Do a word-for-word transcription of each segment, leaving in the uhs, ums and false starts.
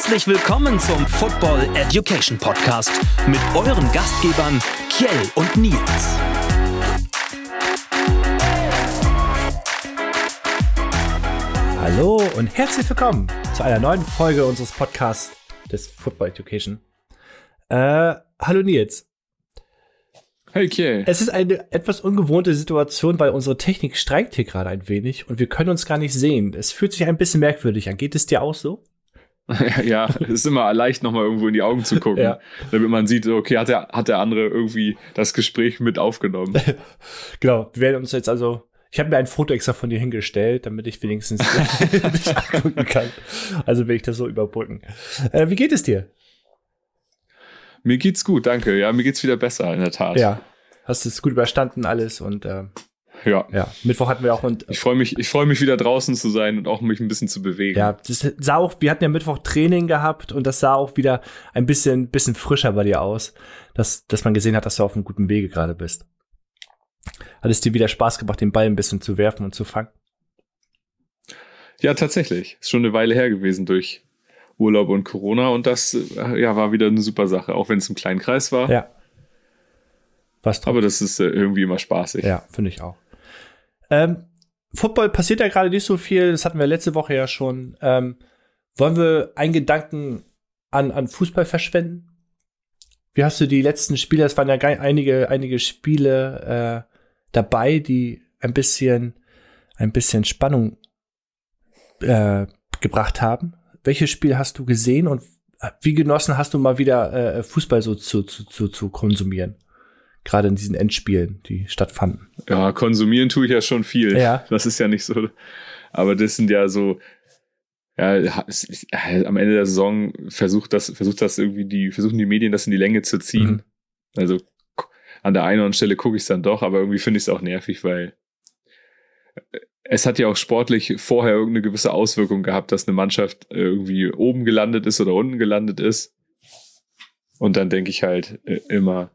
Herzlich willkommen zum Football Education Podcast mit euren Gastgebern Kjell und Nils. Hallo und herzlich willkommen zu einer neuen Folge unseres Podcasts des Football Education. Äh, hallo Nils. Hey Kjell. Es ist eine etwas ungewohnte Situation, weil unsere Technik streikt hier gerade ein wenig und wir können uns gar nicht sehen. Es fühlt sich ein bisschen merkwürdig an. Geht es dir auch so? Ja, es ist immer leicht, nochmal irgendwo in die Augen zu gucken, ja. Damit man sieht, okay, hat der, hat der andere irgendwie das Gespräch mit aufgenommen. Genau, wir werden uns jetzt also, ich habe mir ein Foto extra von dir hingestellt, damit ich wenigstens dich angucken kann. Also will ich das so überbrücken. Äh, wie geht es dir? Mir geht's gut, danke. Ja, mir geht's wieder besser, in der Tat. Ja, hast es gut überstanden alles und äh, ja. ja, Mittwoch hatten wir auch und ich freue mich, ich freue mich wieder draußen zu sein und auch mich ein bisschen zu bewegen. Ja, das sah auch, wir hatten ja Mittwoch Training gehabt und das sah auch wieder ein bisschen, bisschen frischer bei dir aus, dass, dass man gesehen hat, dass du auf einem guten Wege gerade bist. Hat es dir wieder Spaß gemacht, den Ball ein bisschen zu werfen und zu fangen? Ja, tatsächlich. Ist schon eine Weile her gewesen durch Urlaub und Corona und das ja, war wieder eine super Sache, auch wenn es im kleinen Kreis war. Ja. Was Aber das ist äh, irgendwie immer spaßig. Ja, finde ich auch. Ähm, Football passiert ja gerade nicht so viel, das hatten wir letzte Woche ja schon. Ähm, wollen wir einen Gedanken an, an Fußball verschwenden? Wie hast du die letzten Spiele, es waren ja einige, einige Spiele äh, dabei, die ein bisschen, ein bisschen Spannung äh, gebracht haben. Welches Spiel hast du gesehen und wie genossen hast du mal wieder äh, Fußball so zu, zu, zu, zu konsumieren? Gerade in diesen Endspielen, die stattfanden. Ja, konsumieren tue ich ja schon viel. Ja. Das ist ja nicht so. Aber das sind ja so, ja, es, am Ende der Saison versucht das, versucht das irgendwie die, versuchen die Medien das in die Länge zu ziehen. Mhm. Also an der einen oder anderen Stelle gucke ich es dann doch, aber irgendwie finde ich es auch nervig, weil es hat ja auch sportlich vorher irgendeine gewisse Auswirkung gehabt, dass eine Mannschaft irgendwie oben gelandet ist oder unten gelandet ist. Und dann denke ich halt äh, immer,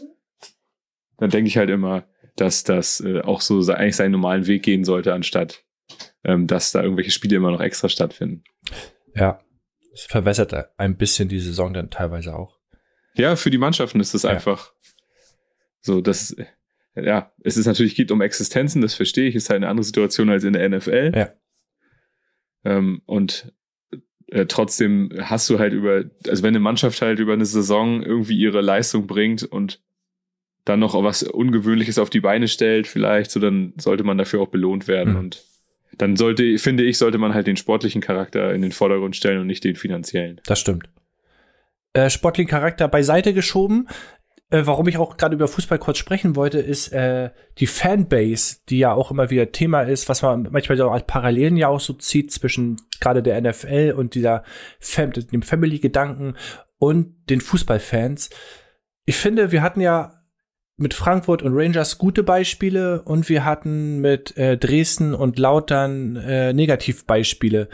dann denke ich halt immer, dass das äh, auch so eigentlich seinen normalen Weg gehen sollte, anstatt ähm, dass da irgendwelche Spiele immer noch extra stattfinden. Ja, es verwässert ein bisschen die Saison dann teilweise auch. Ja, für die Mannschaften ist das ja einfach so, dass ja, es ist natürlich geht um Existenzen, das verstehe ich, ist halt eine andere Situation als in der N F L. Ja. Ähm, und äh, trotzdem hast du halt über, also wenn eine Mannschaft halt über eine Saison irgendwie ihre Leistung bringt und dann noch was Ungewöhnliches auf die Beine stellt, vielleicht, so dann sollte man dafür auch belohnt werden. Mhm. Und dann sollte, finde ich, sollte man halt den sportlichen Charakter in den Vordergrund stellen und nicht den finanziellen. Das stimmt. Äh, sportlichen Charakter beiseite geschoben. Äh, warum ich auch gerade über Fußball kurz sprechen wollte, ist äh, die Fanbase, die ja auch immer wieder Thema ist, was man manchmal so als Parallelen ja auch so zieht zwischen gerade der N F L und dieser Fam- dem Family-Gedanken und den Fußballfans. Ich finde, wir hatten ja mit Frankfurt und Rangers gute Beispiele und wir hatten mit äh, Dresden und Lautern äh, Negativbeispiele.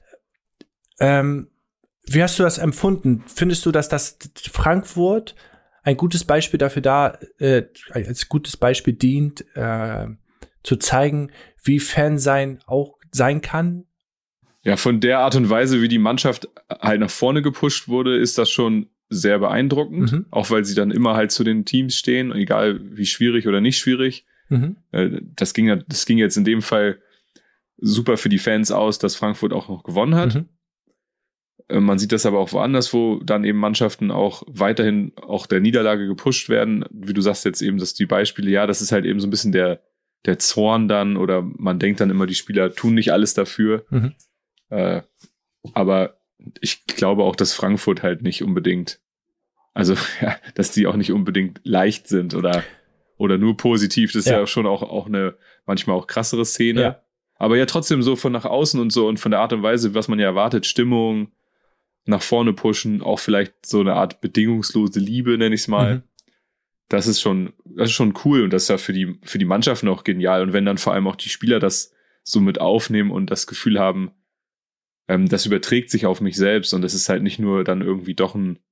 Ähm, wie hast du das empfunden? Findest du, dass das Frankfurt ein gutes Beispiel dafür da, äh, als gutes Beispiel dient, äh, zu zeigen, wie Fansein auch sein kann? Ja, von der Art und Weise, wie die Mannschaft halt nach vorne gepusht wurde, ist das schon sehr beeindruckend, mhm. auch weil sie dann immer halt zu den Teams stehen, egal wie schwierig oder nicht schwierig. Mhm. Das ging ja, das ging jetzt in dem Fall super für die Fans aus, dass Frankfurt auch noch gewonnen hat. Mhm. Man sieht das aber auch woanders, wo dann eben Mannschaften auch weiterhin auch der Niederlage gepusht werden. Wie du sagst jetzt eben, dass die Beispiele, ja, das ist halt eben so ein bisschen der, der Zorn dann oder man denkt dann immer, die Spieler tun nicht alles dafür. Mhm. Äh, aber ich glaube auch, dass Frankfurt halt nicht unbedingt, also ja, dass die auch nicht unbedingt leicht sind oder, oder nur positiv. Das ist ja, ja schon auch, auch eine manchmal auch krassere Szene. Ja. Aber ja trotzdem so von nach außen und so und von der Art und Weise, was man ja erwartet, Stimmung, nach vorne pushen, auch vielleicht so eine Art bedingungslose Liebe, nenne ich es mal. Mhm. Das ist schon, das ist schon cool und das ist ja für die, für die Mannschaften auch genial. Und wenn dann vor allem auch die Spieler das so mit aufnehmen und das Gefühl haben, das überträgt sich auf mich selbst und das ist halt nicht nur dann irgendwie doch ein,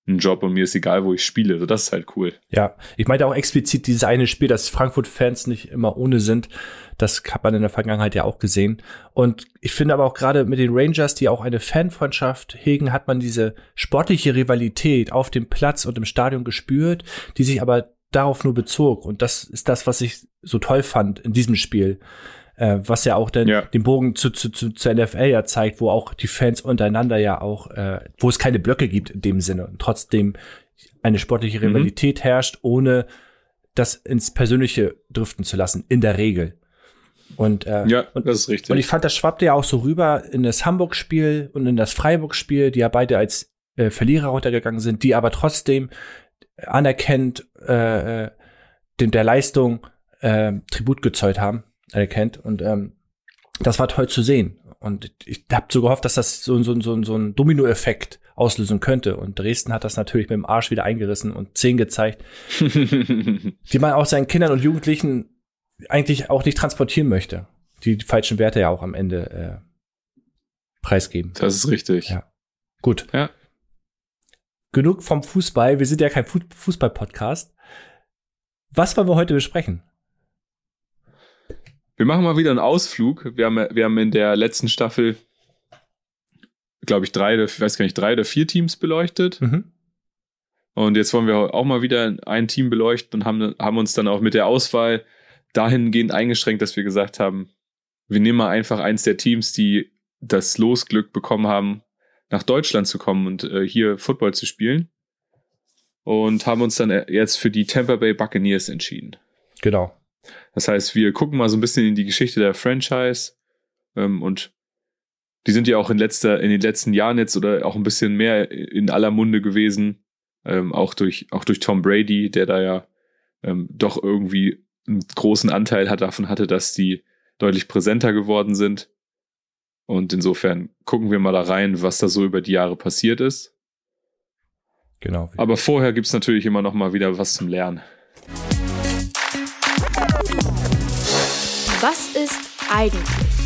einen Job und mir ist egal, wo ich spiele. Also das ist halt cool. Ja, ich meinte auch explizit dieses eine Spiel, dass Frankfurt-Fans nicht immer ohne sind. Das hat man in der Vergangenheit ja auch gesehen. Und ich finde aber auch gerade mit den Rangers, die auch eine Fanfreundschaft hegen, hat man diese sportliche Rivalität auf dem Platz und im Stadion gespürt, die sich aber darauf nur bezog. Und das ist das, was ich so toll fand in diesem Spiel. Äh, was ja auch den, ja. den Bogen zu, zu, zu, zur N F L ja zeigt, wo auch die Fans untereinander ja auch, äh, wo es keine Blöcke gibt in dem Sinne und trotzdem eine sportliche Rivalität mhm. herrscht, ohne das ins Persönliche driften zu lassen, in der Regel. Und, äh, ja, und, das ist richtig. Und ich fand, das schwappte ja auch so rüber in das Hamburg-Spiel und in das Freiburg-Spiel, die ja beide als äh, Verlierer runtergegangen sind, die aber trotzdem anerkennt äh, dem der Leistung äh, Tribut gezollt haben. Erkennt und ähm, das war toll zu sehen und ich habe so gehofft, dass das so, so, so, so einen Domino-Effekt auslösen könnte und Dresden hat das natürlich mit dem Arsch wieder eingerissen und zehn gezeigt, die man auch seinen Kindern und Jugendlichen eigentlich auch nicht transportieren möchte, die die falschen Werte ja auch am Ende äh, preisgeben. Das ist richtig. Ja. Gut. Ja. Genug vom Fußball, wir sind ja kein Fußball-Podcast. Was wollen wir heute besprechen? Wir machen mal wieder einen Ausflug. Wir haben, wir haben in der letzten Staffel, glaube ich, drei, ich weiß gar nicht, drei oder vier Teams beleuchtet. Mhm. Und jetzt wollen wir auch mal wieder ein Team beleuchten und haben, haben uns dann auch mit der Auswahl dahingehend eingeschränkt, dass wir gesagt haben, wir nehmen mal einfach eins der Teams, die das Losglück bekommen haben, nach Deutschland zu kommen und äh, hier Football zu spielen. Und haben uns dann jetzt für die Tampa Bay Buccaneers entschieden. Genau. Das heißt, wir gucken mal so ein bisschen in die Geschichte der Franchise ähm, und die sind ja auch in, letzter, in den letzten Jahren jetzt oder auch ein bisschen mehr in aller Munde gewesen, ähm, auch, durch, auch durch Tom Brady, der da ja ähm, doch irgendwie einen großen Anteil hat, davon hatte, dass die deutlich präsenter geworden sind. Und insofern gucken wir mal da rein, was da so über die Jahre passiert ist. Genau. Aber vorher gibt es natürlich immer noch mal wieder was zum Lernen. Was ist eigentlich?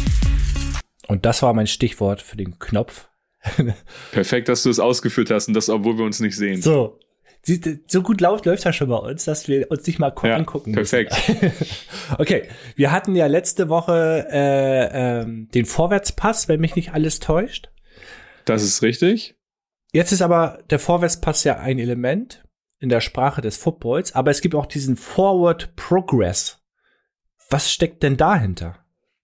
Und das war mein Stichwort für den Knopf. Perfekt, dass du es ausgeführt hast und das, obwohl wir uns nicht sehen. So, so gut läuft läuft ja schon bei uns, dass wir uns nicht mal ja, angucken perfekt. müssen. Okay, wir hatten ja letzte Woche äh, ähm, den Vorwärtspass, wenn mich nicht alles täuscht. Das ist richtig. Jetzt ist aber der Vorwärtspass ja ein Element in der Sprache des Footballs, aber es gibt auch diesen Forward Progress. Was steckt denn dahinter?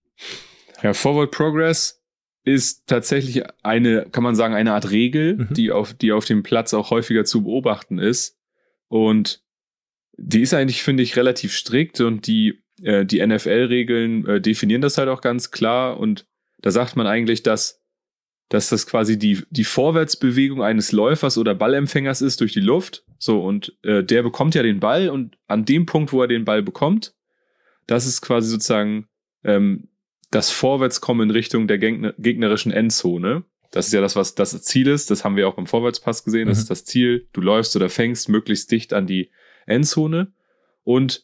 Ja, Forward Progress ist tatsächlich eine, kann man sagen, eine Art Regel, mhm. die auf, die auf dem Platz auch häufiger zu beobachten ist. Und die ist eigentlich, finde ich, relativ strikt und die, äh, die N F L-Regeln äh, definieren das halt auch ganz klar. Und da sagt man eigentlich, dass, dass das quasi die, die Vorwärtsbewegung eines Läufers oder Ballempfängers ist durch die Luft. So, und äh, der bekommt ja den Ball und an dem Punkt, wo er den Ball bekommt, das ist quasi sozusagen ähm, das Vorwärtskommen in Richtung der gegner- gegnerischen Endzone. Das ist ja das, was das Ziel ist. Das haben wir auch beim Vorwärtspass gesehen. Das mhm. ist das Ziel. Du läufst oder fängst möglichst dicht an die Endzone. Und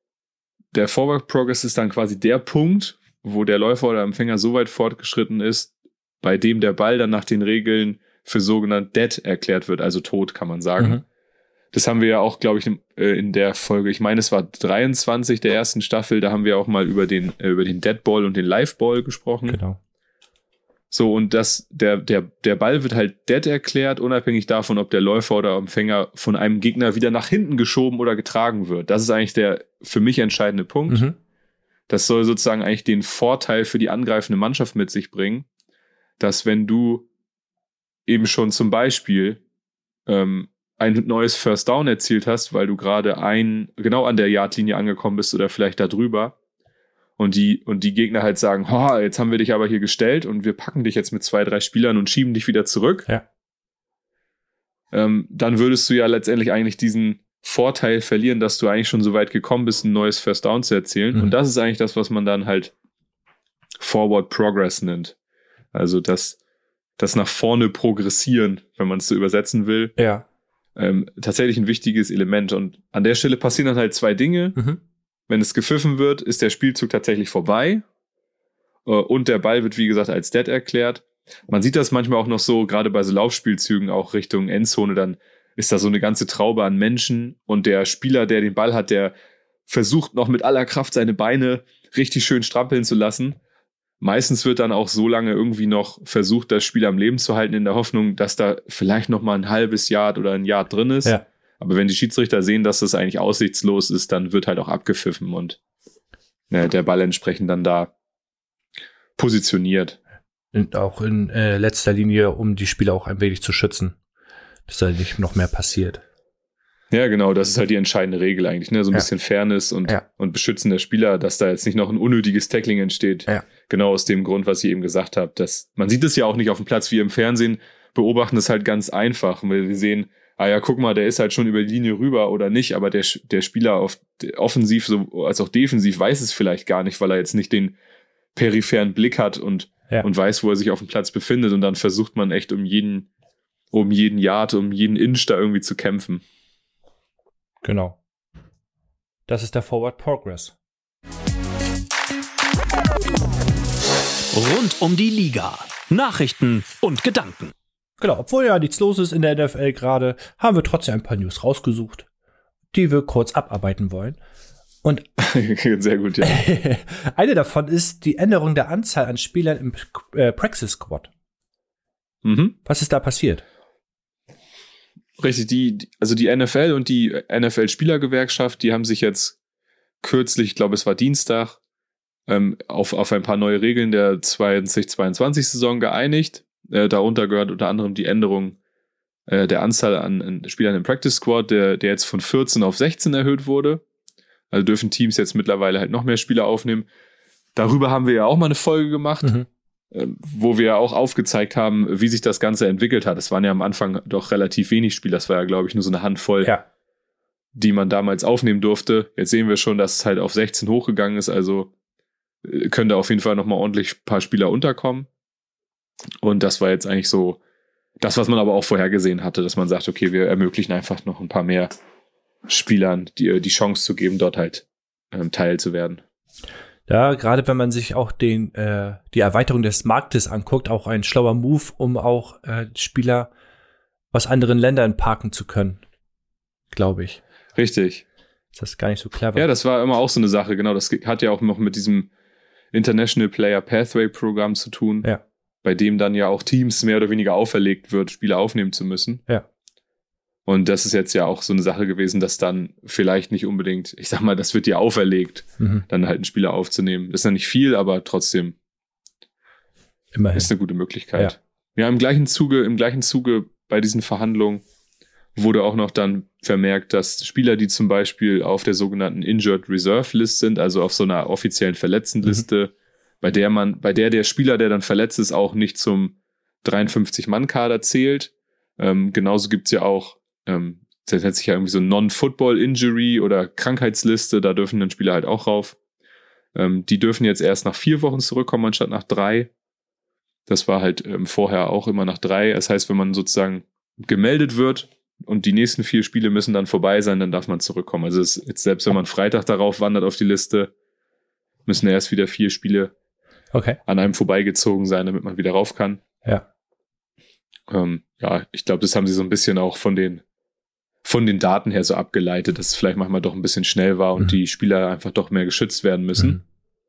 der Forward Progress ist dann quasi der Punkt, wo der Läufer oder Empfänger so weit fortgeschritten ist, bei dem der Ball dann nach den Regeln für sogenannt dead erklärt wird, also tot, kann man sagen. Mhm. Das haben wir ja auch, glaube ich, in der Folge, ich meine, es war dreiundzwanzig der ersten Staffel, da haben wir auch mal über den, über den Dead Ball und den Live Ball gesprochen. Genau. So, und das, der, der, der Ball wird halt dead erklärt, unabhängig davon, ob der Läufer oder Empfänger von einem Gegner wieder nach hinten geschoben oder getragen wird. Das ist eigentlich der für mich entscheidende Punkt. Mhm. Das soll sozusagen eigentlich den Vorteil für die angreifende Mannschaft mit sich bringen, dass wenn du eben schon zum Beispiel ähm, ein neues First Down erzielt hast, weil du gerade ein, genau an der Yardlinie angekommen bist oder vielleicht da drüber und die, und die Gegner halt sagen, oh, jetzt haben wir dich aber hier gestellt und wir packen dich jetzt mit zwei, drei Spielern und schieben dich wieder zurück. Ja. Ähm, dann würdest du ja letztendlich eigentlich diesen Vorteil verlieren, dass du eigentlich schon so weit gekommen bist, ein neues First Down zu erzielen. Mhm. Und das ist eigentlich das, was man dann halt Forward Progress nennt. Also das, das nach vorne progressieren, wenn man es so übersetzen will. Ja. Ähm, tatsächlich ein wichtiges Element. Und an der Stelle passieren dann halt zwei Dinge. Mhm. Wenn es gepfiffen wird, ist der Spielzug tatsächlich vorbei. Äh, und der Ball wird, wie gesagt, als dead erklärt. Man sieht das manchmal auch noch so, gerade bei so Laufspielzügen, auch Richtung Endzone, dann ist da so eine ganze Traube an Menschen und der Spieler, der den Ball hat, der versucht noch mit aller Kraft seine Beine richtig schön strampeln zu lassen. Meistens wird dann auch so lange irgendwie noch versucht, das Spiel am Leben zu halten, in der Hoffnung, dass da vielleicht noch mal ein halbes Jahr oder ein Jahr drin ist. Ja. Aber wenn die Schiedsrichter sehen, dass das eigentlich aussichtslos ist, dann wird halt auch abgepfiffen und ja, der Ball entsprechend dann da positioniert. Und auch in äh, letzter Linie, um die Spieler auch ein wenig zu schützen, dass da nicht noch mehr passiert. Ja, genau, das ist halt die entscheidende Regel eigentlich, ne? So ein ja. bisschen Fairness und, ja. und Beschützen der Spieler, dass da jetzt nicht noch ein unnötiges Tackling entsteht. Ja. Genau aus dem Grund, was ich eben gesagt habe. Dass, man sieht es ja auch nicht auf dem Platz wie im Fernsehen, beobachten es halt ganz einfach, weil wir sehen, ah ja, guck mal, der ist halt schon über die Linie rüber oder nicht, aber der, der Spieler auf offensiv so, als auch defensiv weiß es vielleicht gar nicht, weil er jetzt nicht den peripheren Blick hat und, ja. und weiß, wo er sich auf dem Platz befindet und dann versucht man echt um jeden, um jeden Yard, um jeden Inch da irgendwie zu kämpfen. Genau. Das ist der Forward Progress. Rund um die Liga. Nachrichten und Gedanken. Genau, obwohl ja nichts los ist in der N F L gerade, haben wir trotzdem ein paar News rausgesucht, die wir kurz abarbeiten wollen. Und sehr gut, ja. Eine davon ist die Änderung der Anzahl an Spielern im äh, Practice Squad. Mhm. Was ist da passiert? Richtig, die, also die N F L und die N F L-Spielergewerkschaft, die haben sich jetzt kürzlich, ich glaube es war Dienstag, ähm, auf, auf ein paar neue Regeln der zwanzig zweiundzwanzig-Saison geeinigt. Äh, darunter gehört unter anderem die Änderung äh, der Anzahl an, an Spielern im Practice Squad, der, der jetzt von vierzehn auf sechzehn erhöht wurde. Also dürfen Teams jetzt mittlerweile halt noch mehr Spieler aufnehmen. Darüber haben wir ja auch mal eine Folge gemacht. Mhm. Wo wir ja auch aufgezeigt haben, wie sich das Ganze entwickelt hat. Es waren ja am Anfang doch relativ wenig Spieler. Das war ja, glaube ich, nur so eine Handvoll, ja. die man damals aufnehmen durfte. Jetzt sehen wir schon, dass es halt auf sechzehn hochgegangen ist. Also können da auf jeden Fall nochmal ordentlich ein paar Spieler unterkommen. Und das war jetzt eigentlich so das, was man aber auch vorhergesehen hatte, dass man sagt, okay, wir ermöglichen einfach noch ein paar mehr Spielern die, die Chance zu geben, dort halt ähm, Teil zu werden. Ja, gerade wenn man sich auch den äh, die Erweiterung des Marktes anguckt, auch ein schlauer Move, um auch äh, Spieler aus anderen Ländern parken zu können, glaube ich. Richtig. Das ist gar nicht so clever. Ja, das war immer auch so eine Sache, genau. Das hat ja auch noch mit diesem International Player Pathway Programm zu tun, ja. bei dem dann ja auch Teams mehr oder weniger auferlegt wird, Spieler aufnehmen zu müssen. Ja. Und das ist jetzt ja auch so eine Sache gewesen, dass dann vielleicht nicht unbedingt, ich sag mal, das wird dir auferlegt, mhm. dann halt einen Spieler aufzunehmen. Das ist ja nicht viel, aber trotzdem immerhin ist eine gute Möglichkeit. Ja, ja im gleichen Zuge, im gleichen Zuge bei diesen Verhandlungen wurde auch noch dann vermerkt, dass Spieler, die zum Beispiel auf der sogenannten Injured Reserve List sind, also auf so einer offiziellen Verletztenliste, mhm. bei der man, bei der der Spieler, der dann verletzt ist, auch nicht zum dreiundfünfzig-Mann-Kader zählt. Ähm, genauso gibt's ja auch Ähm, das nennt sich ja irgendwie so Non-Football-Injury oder Krankheitsliste, da dürfen dann Spieler halt auch rauf. Ähm, die dürfen jetzt erst nach vier Wochen zurückkommen, anstatt nach drei. Das war halt ähm, vorher auch immer nach drei. Das heißt, wenn man sozusagen gemeldet wird und die nächsten vier Spiele müssen dann vorbei sein, dann darf man zurückkommen. Also es, jetzt selbst wenn man Freitag darauf wandert auf die Liste, müssen erst wieder vier Spiele okay. an einem vorbeigezogen sein, damit man wieder rauf kann. Ja. Ähm, ja, ich glaube, das haben sie so ein bisschen auch von den von den Daten her so abgeleitet, dass es vielleicht manchmal doch ein bisschen schnell war und mhm. die Spieler einfach doch mehr geschützt werden müssen. Mhm.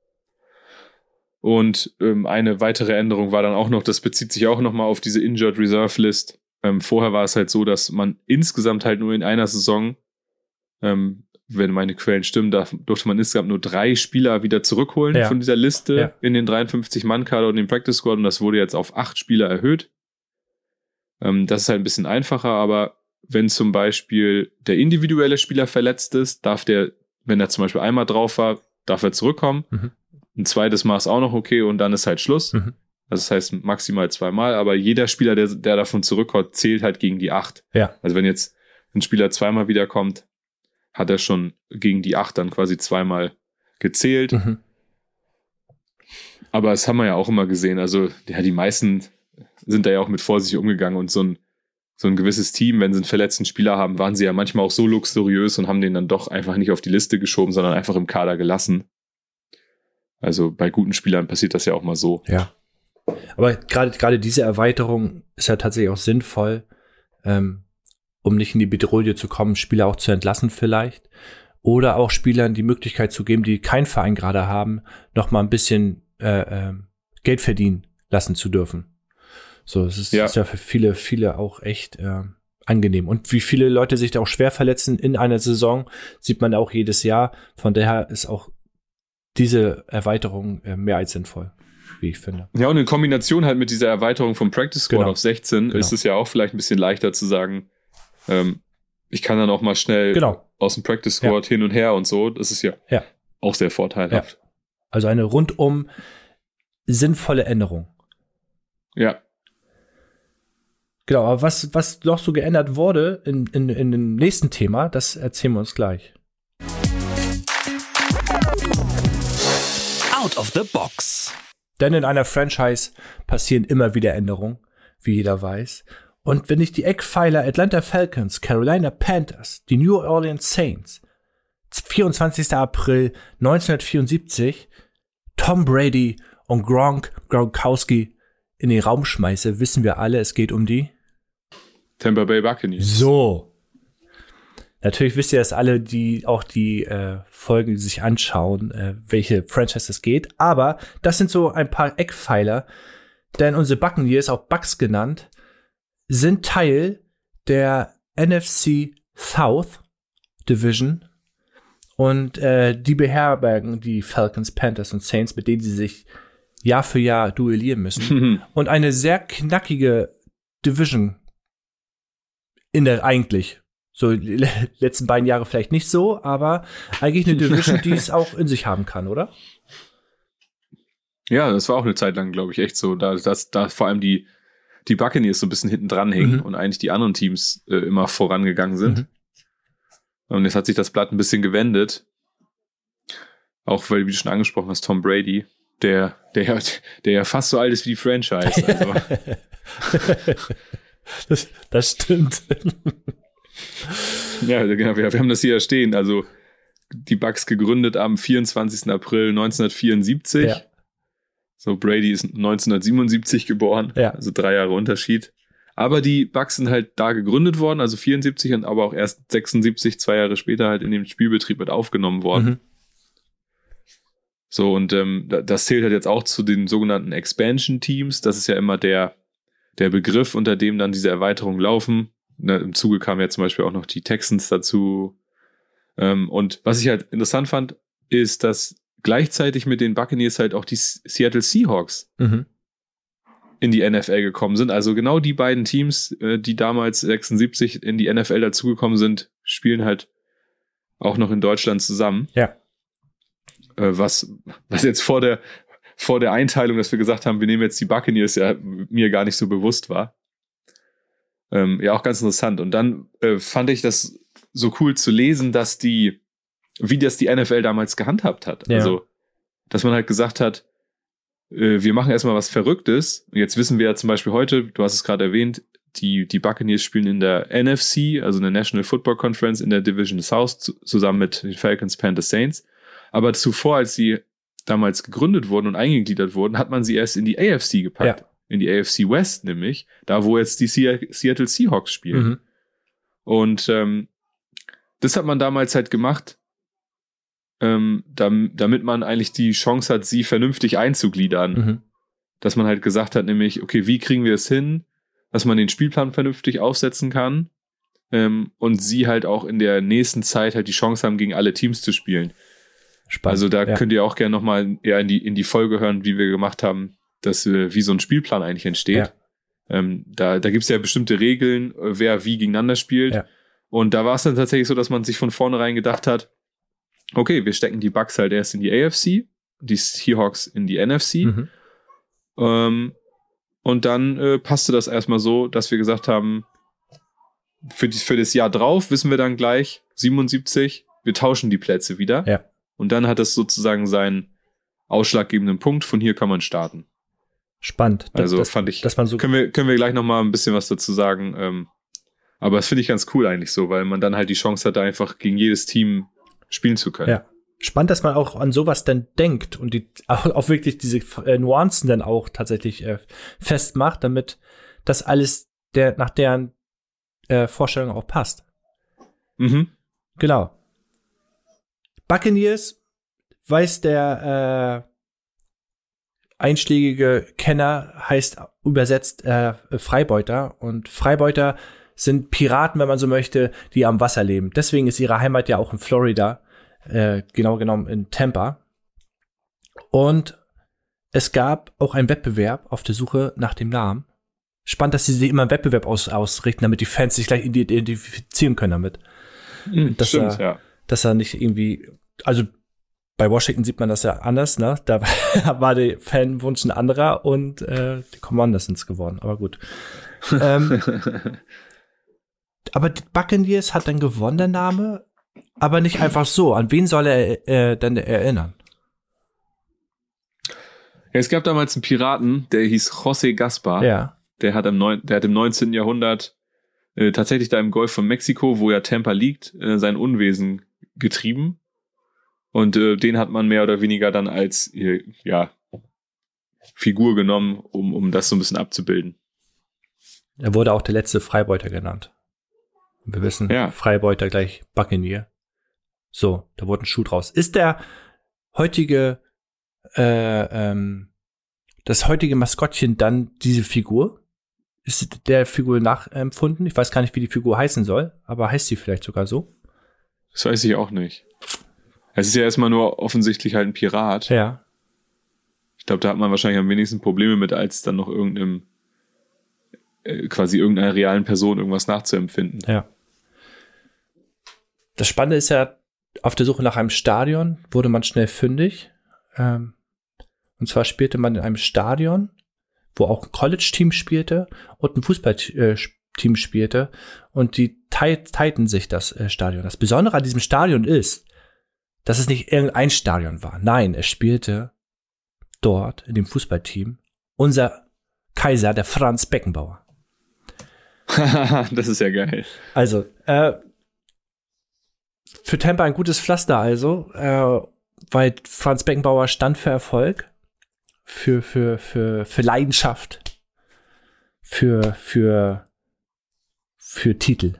Und ähm, eine weitere Änderung war dann auch noch, das bezieht sich auch nochmal auf diese Injured Reserve List. Ähm, vorher war es halt so, dass man insgesamt halt nur in einer Saison, ähm, wenn meine Quellen stimmen, darf, durfte man insgesamt nur drei Spieler wieder zurückholen ja. von dieser Liste ja. in den dreiundfünfzig-Mann-Kader und den Practice Squad und das wurde jetzt auf acht Spieler erhöht. Ähm, das ist halt ein bisschen einfacher, aber wenn zum Beispiel der individuelle Spieler verletzt ist, darf der, wenn er zum Beispiel einmal drauf war, darf er zurückkommen. Mhm. Ein zweites Mal ist auch noch okay und dann ist halt Schluss. Mhm. Also das heißt maximal zweimal, aber jeder Spieler, der, der davon zurückkommt, zählt halt gegen die acht. Ja. Also wenn jetzt ein Spieler zweimal wiederkommt, hat er schon gegen die acht dann quasi zweimal gezählt. Mhm. Aber das haben wir ja auch immer gesehen. Also ja, die meisten sind da ja auch mit Vorsicht umgegangen und so ein so ein gewisses Team, wenn sie einen verletzten Spieler haben, waren sie ja manchmal auch so luxuriös und haben den dann doch einfach nicht auf die Liste geschoben, sondern einfach im Kader gelassen. Also bei guten Spielern passiert das ja auch mal so. Ja. Aber gerade gerade diese Erweiterung ist ja tatsächlich auch sinnvoll, ähm, um nicht in die Bedrohung zu kommen, Spieler auch zu entlassen vielleicht. Oder auch Spielern die Möglichkeit zu geben, die keinen Verein gerade haben, noch mal ein bisschen äh, äh, Geld verdienen lassen zu dürfen. So, es ist ja, ist ja für viele, viele auch echt äh, angenehm. Und wie viele Leute sich da auch schwer verletzen in einer Saison, sieht man auch jedes Jahr. Von daher ist auch diese Erweiterung äh, mehr als sinnvoll, wie ich finde. Ja, und in Kombination halt mit dieser Erweiterung vom Practice Squad genau. auf sechzehn genau. ist es ja auch vielleicht ein bisschen leichter zu sagen, ähm, ich kann dann auch mal schnell genau. aus dem Practice Squad ja. hin und her und so. Das ist ja, ja. auch sehr vorteilhaft. Ja. Also eine rundum sinnvolle Änderung. Ja. Genau, aber was, was noch so geändert wurde in, in, in dem nächsten Thema, das erzählen wir uns gleich. Out of the box. Denn in einer Franchise passieren immer wieder Änderungen, wie jeder weiß. Und wenn ich die Eckpfeiler Atlanta Falcons, Carolina Panthers, die New Orleans Saints, vierundzwanzigster April neunzehnhundertvierundsiebzig, Tom Brady und Gronk Gronkowski in den Raum schmeiße, wissen wir alle, es geht um die Tampa Bay Buccaneers. So. Natürlich wisst ihr das alle, die auch die äh, Folgen sich anschauen, äh, welche Franchise es geht. Aber das sind so ein paar Eckpfeiler, denn unsere Buccaneers, auch Bucks genannt, sind Teil der N F C South Division und äh, die beherbergen die Falcons, Panthers und Saints, mit denen sie sich Jahr für Jahr duellieren müssen. Und eine sehr knackige Division in der eigentlich. So die letzten beiden Jahre vielleicht nicht so, aber eigentlich eine Division, die es auch in sich haben kann, oder? Ja, das war auch eine Zeit lang, glaube ich, echt so, da, dass da vor allem die die Buccaneers so ein bisschen hinten dran hängen mhm. und eigentlich die anderen Teams äh, immer vorangegangen sind. Mhm. Und jetzt hat sich das Blatt ein bisschen gewendet. Auch weil, wie du schon angesprochen hast, Tom Brady, der, der, der ja fast so alt ist wie die Franchise. Also. das, das stimmt. Ja, genau, wir, wir haben das hier stehen. Also die Bucks gegründet am vierundzwanzigsten April neunzehnhundertvierundsiebzig. Ja. So, Brady ist neunzehnhundertsiebenundsiebzig geboren, ja. also drei Jahre Unterschied. Aber die Bucks sind halt da gegründet worden, also vierundsiebzig und aber auch erst sechsundsiebzig, zwei Jahre später halt in den Spielbetrieb mit aufgenommen worden. Mhm. So, und ähm, das zählt halt jetzt auch zu den sogenannten Expansion-Teams. Das ist ja immer der, der Begriff, unter dem dann diese Erweiterungen laufen. Ne, im Zuge kamen ja zum Beispiel auch noch die Texans dazu. Ähm, und was ich halt interessant fand, ist, dass gleichzeitig mit den Buccaneers halt auch die Seattle Seahawks mhm. in die N F L gekommen sind. Also genau die beiden Teams, die damals sechsundsiebzig in die N F L dazugekommen sind, spielen halt auch noch in Deutschland zusammen. Ja. Was, was jetzt vor der, vor der Einteilung, dass wir gesagt haben, wir nehmen jetzt die Buccaneers, ja mir gar nicht so bewusst war. Ähm, ja, auch ganz interessant. Und dann äh, fand ich das so cool zu lesen, dass die wie das die N F L damals gehandhabt hat. Ja. Also, dass man halt gesagt hat, äh, wir machen erstmal was Verrücktes. Und jetzt wissen wir ja zum Beispiel heute, du hast es gerade erwähnt, die, die Buccaneers spielen in der N F C, also in der National Football Conference, in der Division South, zu, zusammen mit den Falcons, Panthers, Saints. Aber zuvor, als sie damals gegründet wurden und eingegliedert wurden, hat man sie erst in die A F C gepackt. Ja. In die A F C West nämlich, da wo jetzt die Seattle Seahawks spielen. Mhm. Und ähm, das hat man damals halt gemacht, Ähm, damit man eigentlich die Chance hat, sie vernünftig einzugliedern. Mhm. Dass man halt gesagt hat, nämlich, okay, wie kriegen wir es hin, dass man den Spielplan vernünftig aufsetzen kann ähm, und sie halt auch in der nächsten Zeit halt die Chance haben, gegen alle Teams zu spielen. Spannend. Also da ja. könnt ihr auch gerne nochmal eher in die, in die Folge hören, wie wir gemacht haben, dass äh, wie so ein Spielplan eigentlich entsteht. Ja. Ähm, da da gibt es ja bestimmte Regeln, wer wie gegeneinander spielt. Ja. Und da war es dann tatsächlich so, dass man sich von vornherein gedacht hat, okay, wir stecken die Bucks halt erst in die A F C, die Seahawks in die N F C. Mhm. Ähm, und dann äh, passte das erstmal so, dass wir gesagt haben, für, die, für das Jahr drauf wissen wir dann gleich, siebenundsiebzig, wir tauschen die Plätze wieder. Ja. Und dann hat das sozusagen seinen ausschlaggebenden Punkt, von hier kann man starten. Spannend. Also das, fand ich, dass man so können wir, können wir gleich nochmal ein bisschen was dazu sagen. Ähm, aber das finde ich ganz cool eigentlich so, weil man dann halt die Chance hat, einfach gegen jedes Team spielen zu können. Ja. Spannend, dass man auch an sowas dann denkt und die auch, auch wirklich diese äh, Nuancen dann auch tatsächlich äh, festmacht, damit das alles der nach deren äh, Vorstellung auch passt. Mhm. Genau. Buccaneers, weiß der äh, einschlägige Kenner, heißt übersetzt äh, Freibeuter. Und Freibeuter sind Piraten, wenn man so möchte, die am Wasser leben. Deswegen ist ihre Heimat ja auch in Florida, äh, genau genommen in Tampa. Und es gab auch einen Wettbewerb auf der Suche nach dem Namen. Spannend, dass sie sich immer einen Wettbewerb aus, ausrichten, damit die Fans sich gleich identifizieren können damit. Mhm, dass stimmt, er, ja. Dass er nicht irgendwie, also bei Washington sieht man das ja anders, ne? Da war der Fanwunsch ein anderer und äh, die Commanders sind es geworden, aber gut. ähm, aber die Buccaneers hat dann gewonnen, der Name, aber nicht einfach so. An wen soll er äh, dann erinnern? Ja, es gab damals einen Piraten, der hieß José Gaspar. Ja. Der hat, im neun, der hat im neunzehnten Jahrhundert äh, tatsächlich da im Golf von Mexiko, wo ja Tampa liegt, äh, sein Unwesen getrieben. Und äh, den hat man mehr oder weniger dann als äh, ja, Figur genommen, um, um das so ein bisschen abzubilden. Er wurde auch der letzte Freibeuter genannt. Wir wissen, ja. Freibeuter gleich Buccaneer. So, da wurde ein Schuh draus. Ist der heutige, äh, ähm, das heutige Maskottchen dann diese Figur? Ist der Figur nachempfunden? Ich weiß gar nicht, wie die Figur heißen soll, aber heißt sie vielleicht sogar so? Das weiß ich auch nicht. Es ist ja erstmal nur offensichtlich halt ein Pirat. Ja. Ich glaube, da hat man wahrscheinlich am wenigsten Probleme mit, als dann noch irgendeinem, äh, quasi irgendeiner realen Person irgendwas nachzuempfinden. Ja. Das Spannende ist ja, auf der Suche nach einem Stadion wurde man schnell fündig. Ähm, und zwar spielte man in einem Stadion, wo auch ein College-Team spielte und ein Fußballteam spielte. Und die teilten sich das äh, Stadion. Das Besondere an diesem Stadion ist, dass es nicht irgendein Stadion war. Nein, es spielte dort in dem Fußballteam unser Kaiser, der Franz Beckenbauer. Das ist ja geil. Also, äh, für Tampa ein gutes Pflaster also, äh, weil Franz Beckenbauer stand für Erfolg, für, für, für, für Leidenschaft, für, für, für Titel.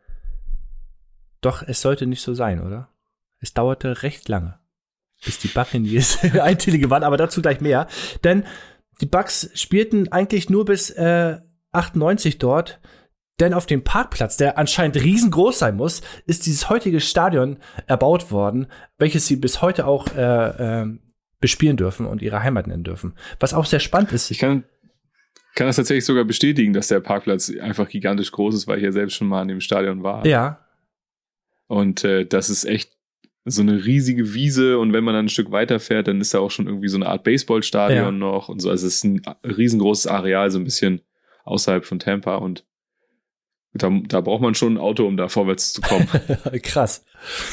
Doch es sollte nicht so sein, oder? Es dauerte recht lange, bis die Buccaneers ein Titel gewannen, aber dazu gleich mehr. Denn die Bucks spielten eigentlich nur bis äh, achtundneunzig dort, denn auf dem Parkplatz, der anscheinend riesengroß sein muss, ist dieses heutige Stadion erbaut worden, welches sie bis heute auch äh, äh, bespielen dürfen und ihre Heimat nennen dürfen. Was auch sehr spannend ist. Ich kann, kann das tatsächlich sogar bestätigen, dass der Parkplatz einfach gigantisch groß ist, weil ich ja selbst schon mal in dem Stadion war. Ja. Und äh, das ist echt so eine riesige Wiese, und wenn man dann ein Stück weiter fährt, dann ist da auch schon irgendwie so eine Art Baseballstadion ja. noch und so. Also es ist ein riesengroßes Areal, so ein bisschen außerhalb von Tampa, und da, da braucht man schon ein Auto, um da vorwärts zu kommen. Krass.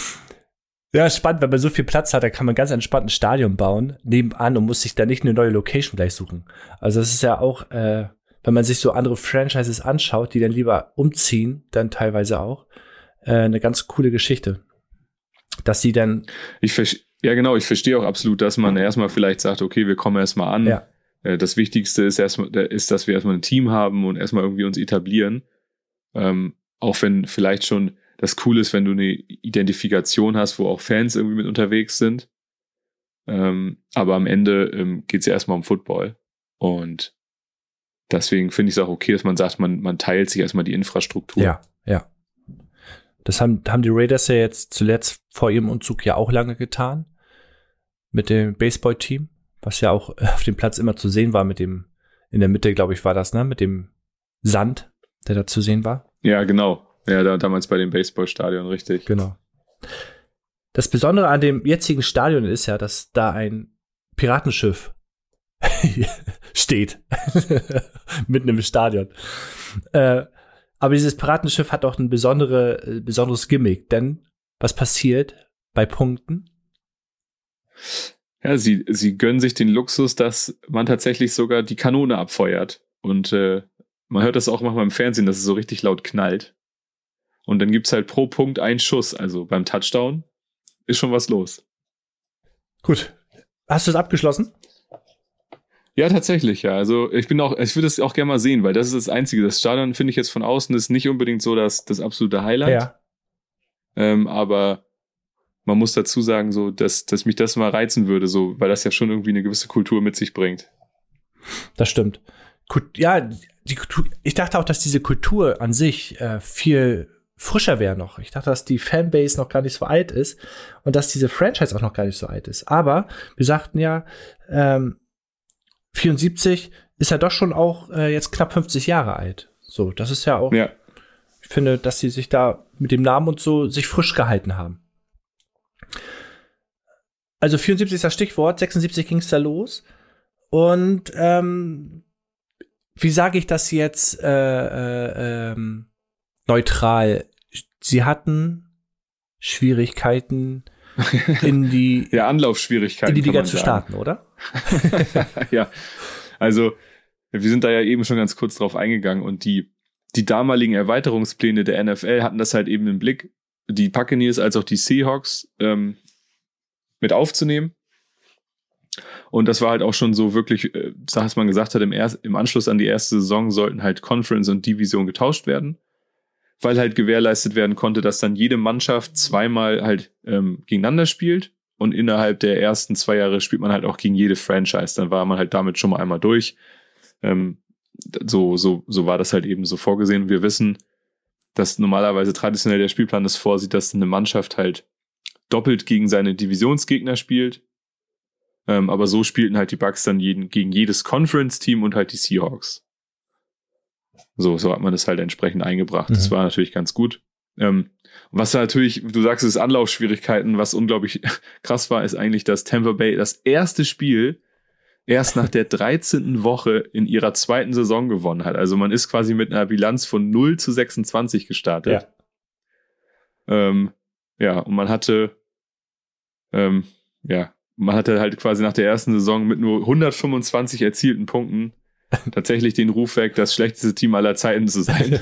Ja, spannend, wenn man so viel Platz hat, da kann man ganz entspannt ein Stadion bauen, nebenan, und muss sich da nicht eine neue Location gleich suchen. Also es ist ja auch, äh, wenn man sich so andere Franchises anschaut, die dann lieber umziehen, dann teilweise auch, äh, eine ganz coole Geschichte. Dass sie dann. Ich verstehe, ja genau, ich verstehe auch absolut, dass man erstmal vielleicht sagt, okay, wir kommen erstmal an. Ja. Das Wichtigste ist erstmal, ist, dass wir erstmal ein Team haben und erstmal irgendwie uns etablieren. Ähm, auch wenn vielleicht schon das cool ist, wenn du eine Identifikation hast, wo auch Fans irgendwie mit unterwegs sind. Ähm, aber am Ende ähm, geht es ja erstmal um Football. Und deswegen finde ich es auch okay, dass man sagt, man, man teilt sich erstmal die Infrastruktur. Ja, ja. Das haben, haben die Raiders ja jetzt zuletzt vor ihrem Umzug ja auch lange getan. Mit dem Baseball-Team, was ja auch auf dem Platz immer zu sehen war, mit dem, in der Mitte, glaube ich, war das, ne? Mit dem Sand, der da zu sehen war. Ja, genau. Ja, da, damals bei dem Baseballstadion, richtig. Genau. Das Besondere an dem jetzigen Stadion ist ja, dass da ein Piratenschiff steht. Mitten im Stadion. Äh, aber dieses Piratenschiff hat auch ein besondere, äh, besonderes Gimmick, denn was passiert bei Punkten? Ja, sie, sie gönnen sich den Luxus, dass man tatsächlich sogar die Kanone abfeuert. Und äh, man hört das auch manchmal im Fernsehen, dass es so richtig laut knallt. Und dann gibt's halt pro Punkt einen Schuss. Also beim Touchdown ist schon was los. Gut. Hast du es abgeschlossen? Ja, tatsächlich, ja. Also ich bin auch, ich würde das auch gerne mal sehen, weil das ist das Einzige. Das Stadion finde ich jetzt von außen ist nicht unbedingt so das, das absolute Highlight. Ja. Ähm, aber man muss dazu sagen, so, dass, dass mich das mal reizen würde, so, weil das ja schon irgendwie eine gewisse Kultur mit sich bringt. Das stimmt. Ja, die Kultur, ich dachte auch, dass diese Kultur an sich äh, viel frischer wäre noch. Ich dachte, dass die Fanbase noch gar nicht so alt ist und dass diese Franchise auch noch gar nicht so alt ist. Aber wir sagten ja, ähm, vierundsiebzig ist ja doch schon auch äh, jetzt knapp fünfzig Jahre alt. So, das ist ja auch, ja. Ich finde, dass sie sich da mit dem Namen und so sich frisch gehalten haben. Also vierundsiebzig ist das Stichwort, sechsundsiebzig ging es da los. Und ähm, wie sage ich das jetzt äh, äh, ähm, neutral? Sie hatten Schwierigkeiten in die ja, Anlaufschwierigkeiten in die Liga zu starten, oder? Ja, also wir sind da ja eben schon ganz kurz drauf eingegangen und die die damaligen Erweiterungspläne der N F L hatten das halt eben im Blick, die Buccaneers als auch die Seahawks ähm, mit aufzunehmen. Und das war halt auch schon so wirklich, äh, was man gesagt hat, im, erst, im Anschluss an die erste Saison sollten halt Conference und Division getauscht werden, weil halt gewährleistet werden konnte, dass dann jede Mannschaft zweimal halt ähm, gegeneinander spielt und innerhalb der ersten zwei Jahre spielt man halt auch gegen jede Franchise. Dann war man halt damit schon mal einmal durch. Ähm, so, so, so war das halt eben so vorgesehen. Wir wissen, dass normalerweise traditionell der Spielplan das vorsieht, dass eine Mannschaft halt doppelt gegen seine Divisionsgegner spielt. Ähm, aber so spielten halt die Bucks dann jeden, gegen jedes Conference-Team und halt die Seahawks. So, so hat man das halt entsprechend eingebracht. Mhm. Das war natürlich ganz gut. Ähm, was natürlich, du sagst es, Anlaufschwierigkeiten, was unglaublich krass war, ist eigentlich, dass Tampa Bay das erste Spiel erst nach der dreizehnten Woche in ihrer zweiten Saison gewonnen hat. Also man ist quasi mit einer Bilanz von null zu sechsundzwanzig gestartet. Ja, ähm, ja und man hatte ähm, ja, man hatte halt quasi nach der ersten Saison mit nur hundertfünfundzwanzig erzielten Punkten tatsächlich den Ruf weg, das schlechteste Team aller Zeiten zu sein.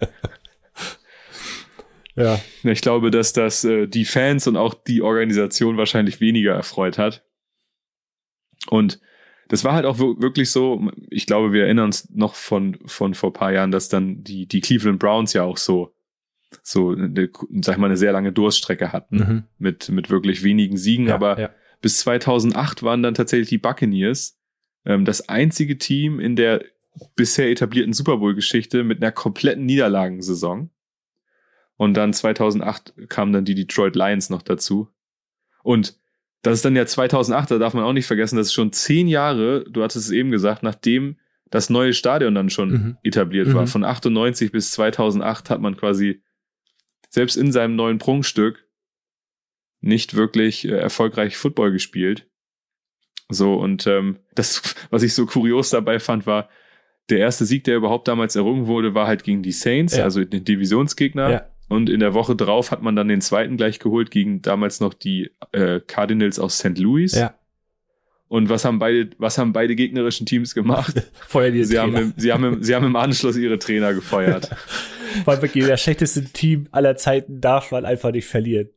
Ja. Ich glaube, dass das äh, die Fans und auch die Organisation wahrscheinlich weniger erfreut hat. Und das war halt auch wirklich so, ich glaube, wir erinnern uns noch von, von vor ein paar Jahren, dass dann die, die Cleveland Browns ja auch so, so, eine, sag ich mal, eine sehr lange Durststrecke hatten, mhm. mit, mit wirklich wenigen Siegen. Ja, aber ja. bis zweitausendacht waren dann tatsächlich die Buccaneers ähm, das einzige Team in der bisher etablierten Super Bowl-Geschichte mit einer kompletten Niederlagensaison. Und dann zweitausendacht kamen dann die Detroit Lions noch dazu. Und das ist dann ja zweitausendacht, da darf man auch nicht vergessen, das ist schon zehn Jahre, du hattest es eben gesagt, nachdem das neue Stadion dann schon mhm. etabliert mhm. war. Von achtundneunzig bis zweitausendacht hat man quasi selbst in seinem neuen Prunkstück nicht wirklich äh, erfolgreich Football gespielt. So, und ähm, das, was ich so kurios dabei fand, war, der erste Sieg, der überhaupt damals errungen wurde, war halt gegen die Saints, ja. also den Divisionsgegner. Ja. Und in der Woche drauf hat man dann den zweiten gleich geholt gegen damals noch die äh, Cardinals aus Saint Louis. Ja. Und was haben beide, was haben beide gegnerischen Teams gemacht? Feuer die sie Trainer. haben, im, sie haben im, sie haben im Anschluss ihre Trainer gefeuert. Weil wirklich das schlechteste Team aller Zeiten darf man einfach nicht verlieren.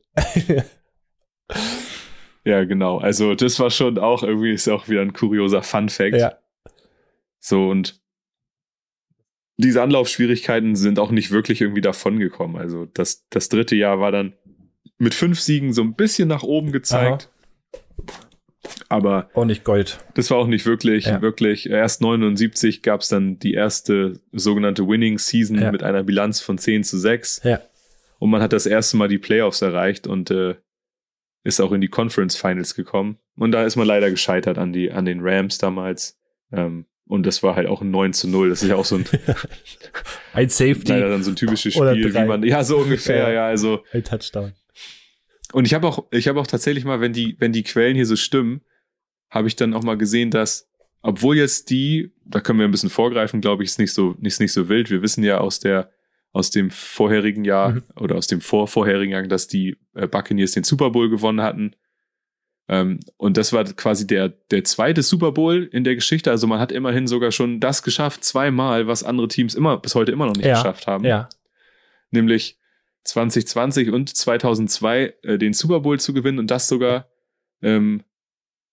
Ja, genau. Also das war schon auch irgendwie, ist auch wieder ein kurioser Fun-Fact. Ja. So, und diese Anlaufschwierigkeiten sind auch nicht wirklich irgendwie davon gekommen. Also das, das dritte Jahr war dann mit fünf Siegen so ein bisschen nach oben gezeigt. Aha. Aber auch nicht Gold. Das war auch nicht wirklich, ja. wirklich. Erst neunundsiebzig gab es dann die erste sogenannte Winning Season ja. mit einer Bilanz von zehn zu sechs. Ja. Und man hat das erste Mal die Playoffs erreicht und äh, ist auch in die Conference Finals gekommen. Und da ist man leider gescheitert an die, an den Rams damals. Ähm, Und das war halt auch ein neun zu null. Das ist ja auch so ein ein Safety. Leider dann so ein typisches Spiel, wie man, ja, so ungefähr, ja, ja also. Ein Touchdown. Und ich habe auch, ich habe auch tatsächlich mal, wenn die, wenn die Quellen hier so stimmen, habe ich dann auch mal gesehen, dass, obwohl jetzt die, da können wir ein bisschen vorgreifen, glaube ich, ist nicht so, ist nicht so wild. Wir wissen ja aus der, aus dem vorherigen Jahr mhm. oder aus dem vorvorherigen Jahr, dass die Buccaneers den Super Bowl gewonnen hatten. Um, und das war quasi der, der zweite Super Bowl in der Geschichte. Also man hat immerhin sogar schon das geschafft, zweimal, was andere Teams immer bis heute immer noch nicht ja, geschafft haben. Ja. Nämlich zwanzig zwanzig und zweitausendzwei äh, den Super Bowl zu gewinnen und das sogar ähm,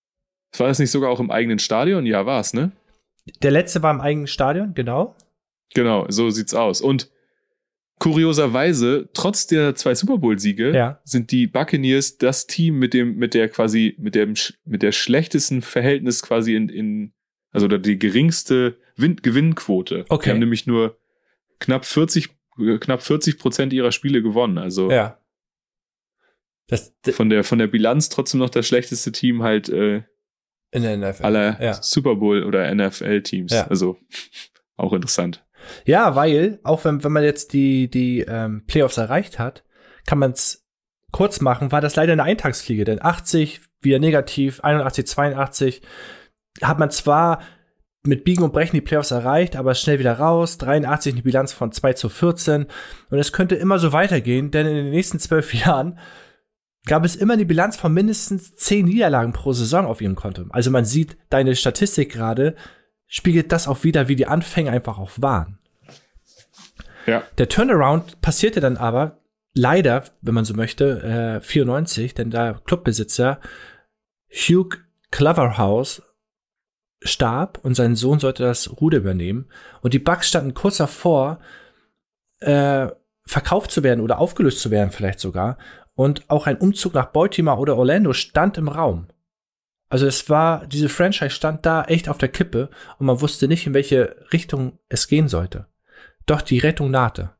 War das nicht sogar auch im eigenen Stadion? Ja, war es, ne? Der letzte war im eigenen Stadion, genau. Genau, so sieht's aus. Und kurioserweise, trotz der zwei Super Bowl-Siege, ja. sind die Buccaneers das Team mit dem, mit der quasi, mit dem, mit der schlechtesten Verhältnis quasi in, in also die geringste Win- Gewinnquote. Okay. Die haben nämlich nur knapp vierzig, knapp vierzig Prozent ihrer Spiele gewonnen. Also ja. Das, das, von der, von der Bilanz trotzdem noch das schlechteste Team halt äh, in der N F L. aller ja. Super Bowl oder N F L-Teams. Ja. Also auch interessant. Ja, weil, auch wenn, wenn man jetzt die, die ähm, Playoffs erreicht hat, kann man es kurz machen, war das leider eine Eintagsfliege, denn achtzig, wieder negativ, einundachtzig, zweiundachtzig, hat man zwar mit Biegen und Brechen die Playoffs erreicht, aber schnell wieder raus, dreiundachtzig eine Bilanz von zwei zu vierzehn und es könnte immer so weitergehen, denn in den nächsten zwölf Jahren gab es immer eine Bilanz von mindestens zehn Niederlagen pro Saison auf ihrem Konto. Also man sieht, deine Statistik gerade spiegelt das auch wieder, wie die Anfänge einfach auch waren. Ja. Der Turnaround passierte dann aber leider, wenn man so möchte, äh, vierundneunzig, denn der Clubbesitzer Hugh Claverhouse starb und sein Sohn sollte das Ruder übernehmen. Und die Bucks standen kurz davor, äh, verkauft zu werden oder aufgelöst zu werden vielleicht sogar. Und auch ein Umzug nach Baltimore oder Orlando stand im Raum. Also es war, diese Franchise stand da echt auf der Kippe und man wusste nicht, in welche Richtung es gehen sollte. Doch die Rettung nahte.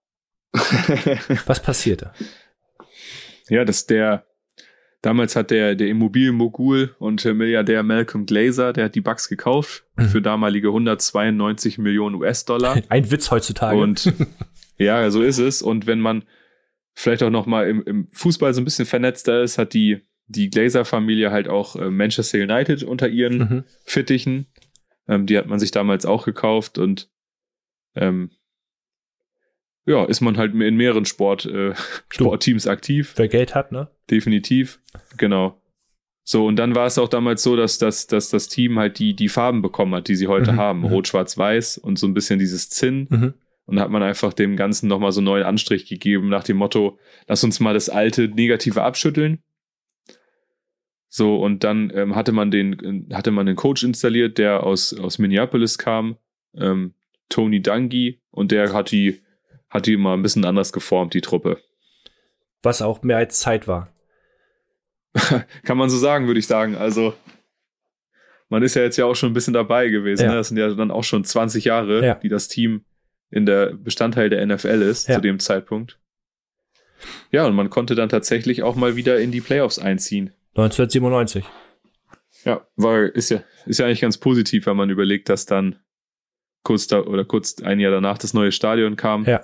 Was passierte? Ja, dass der, damals hat der, der Immobilienmogul und der Milliardär Malcolm Glazer, der hat die Bucks gekauft mhm. für damalige hundertzweiundneunzig Millionen U S-Dollar. Ein Witz heutzutage. Und ja, so ist es. Und wenn man vielleicht auch noch mal im, im Fußball so ein bisschen vernetzter ist, hat die, die Glazer-Familie halt auch äh, Manchester United unter ihren mhm. Fittichen. Ähm, die hat man sich damals auch gekauft und ähm, ja, ist man halt in mehreren Sport, äh, Sportteams aktiv. Wer Geld hat, ne? Definitiv, genau. So, und dann war es auch damals so, dass, dass, dass das Team halt die, die Farben bekommen hat, die sie heute mhm. haben. Rot, Schwarz, Weiß und so ein bisschen dieses Zinn. Mhm. Und da hat man einfach dem Ganzen nochmal so einen neuen Anstrich gegeben, nach dem Motto, lass uns mal das alte Negative abschütteln. So, und dann ähm, hatte man den, hatte man den Coach installiert, der aus, aus Minneapolis kam, ähm, Tony Dungy, und der hat die, hat die mal ein bisschen anders geformt, die Truppe. Was auch mehr als Zeit war. Kann man so sagen, würde ich sagen. Also, man ist ja jetzt ja auch schon ein bisschen dabei gewesen. Ja. Ne? Das sind ja dann auch schon zwanzig Jahre, ja. die das Team in der Bestandteil der N F L ist, ja. zu dem Zeitpunkt. Ja, und man konnte dann tatsächlich auch mal wieder in die Playoffs einziehen. neunzehnhundertsiebenundneunzig. Ja, weil ist ja, ist ja eigentlich ganz positiv, wenn man überlegt, dass dann kurz da oder kurz ein Jahr danach das neue Stadion kam. Ja.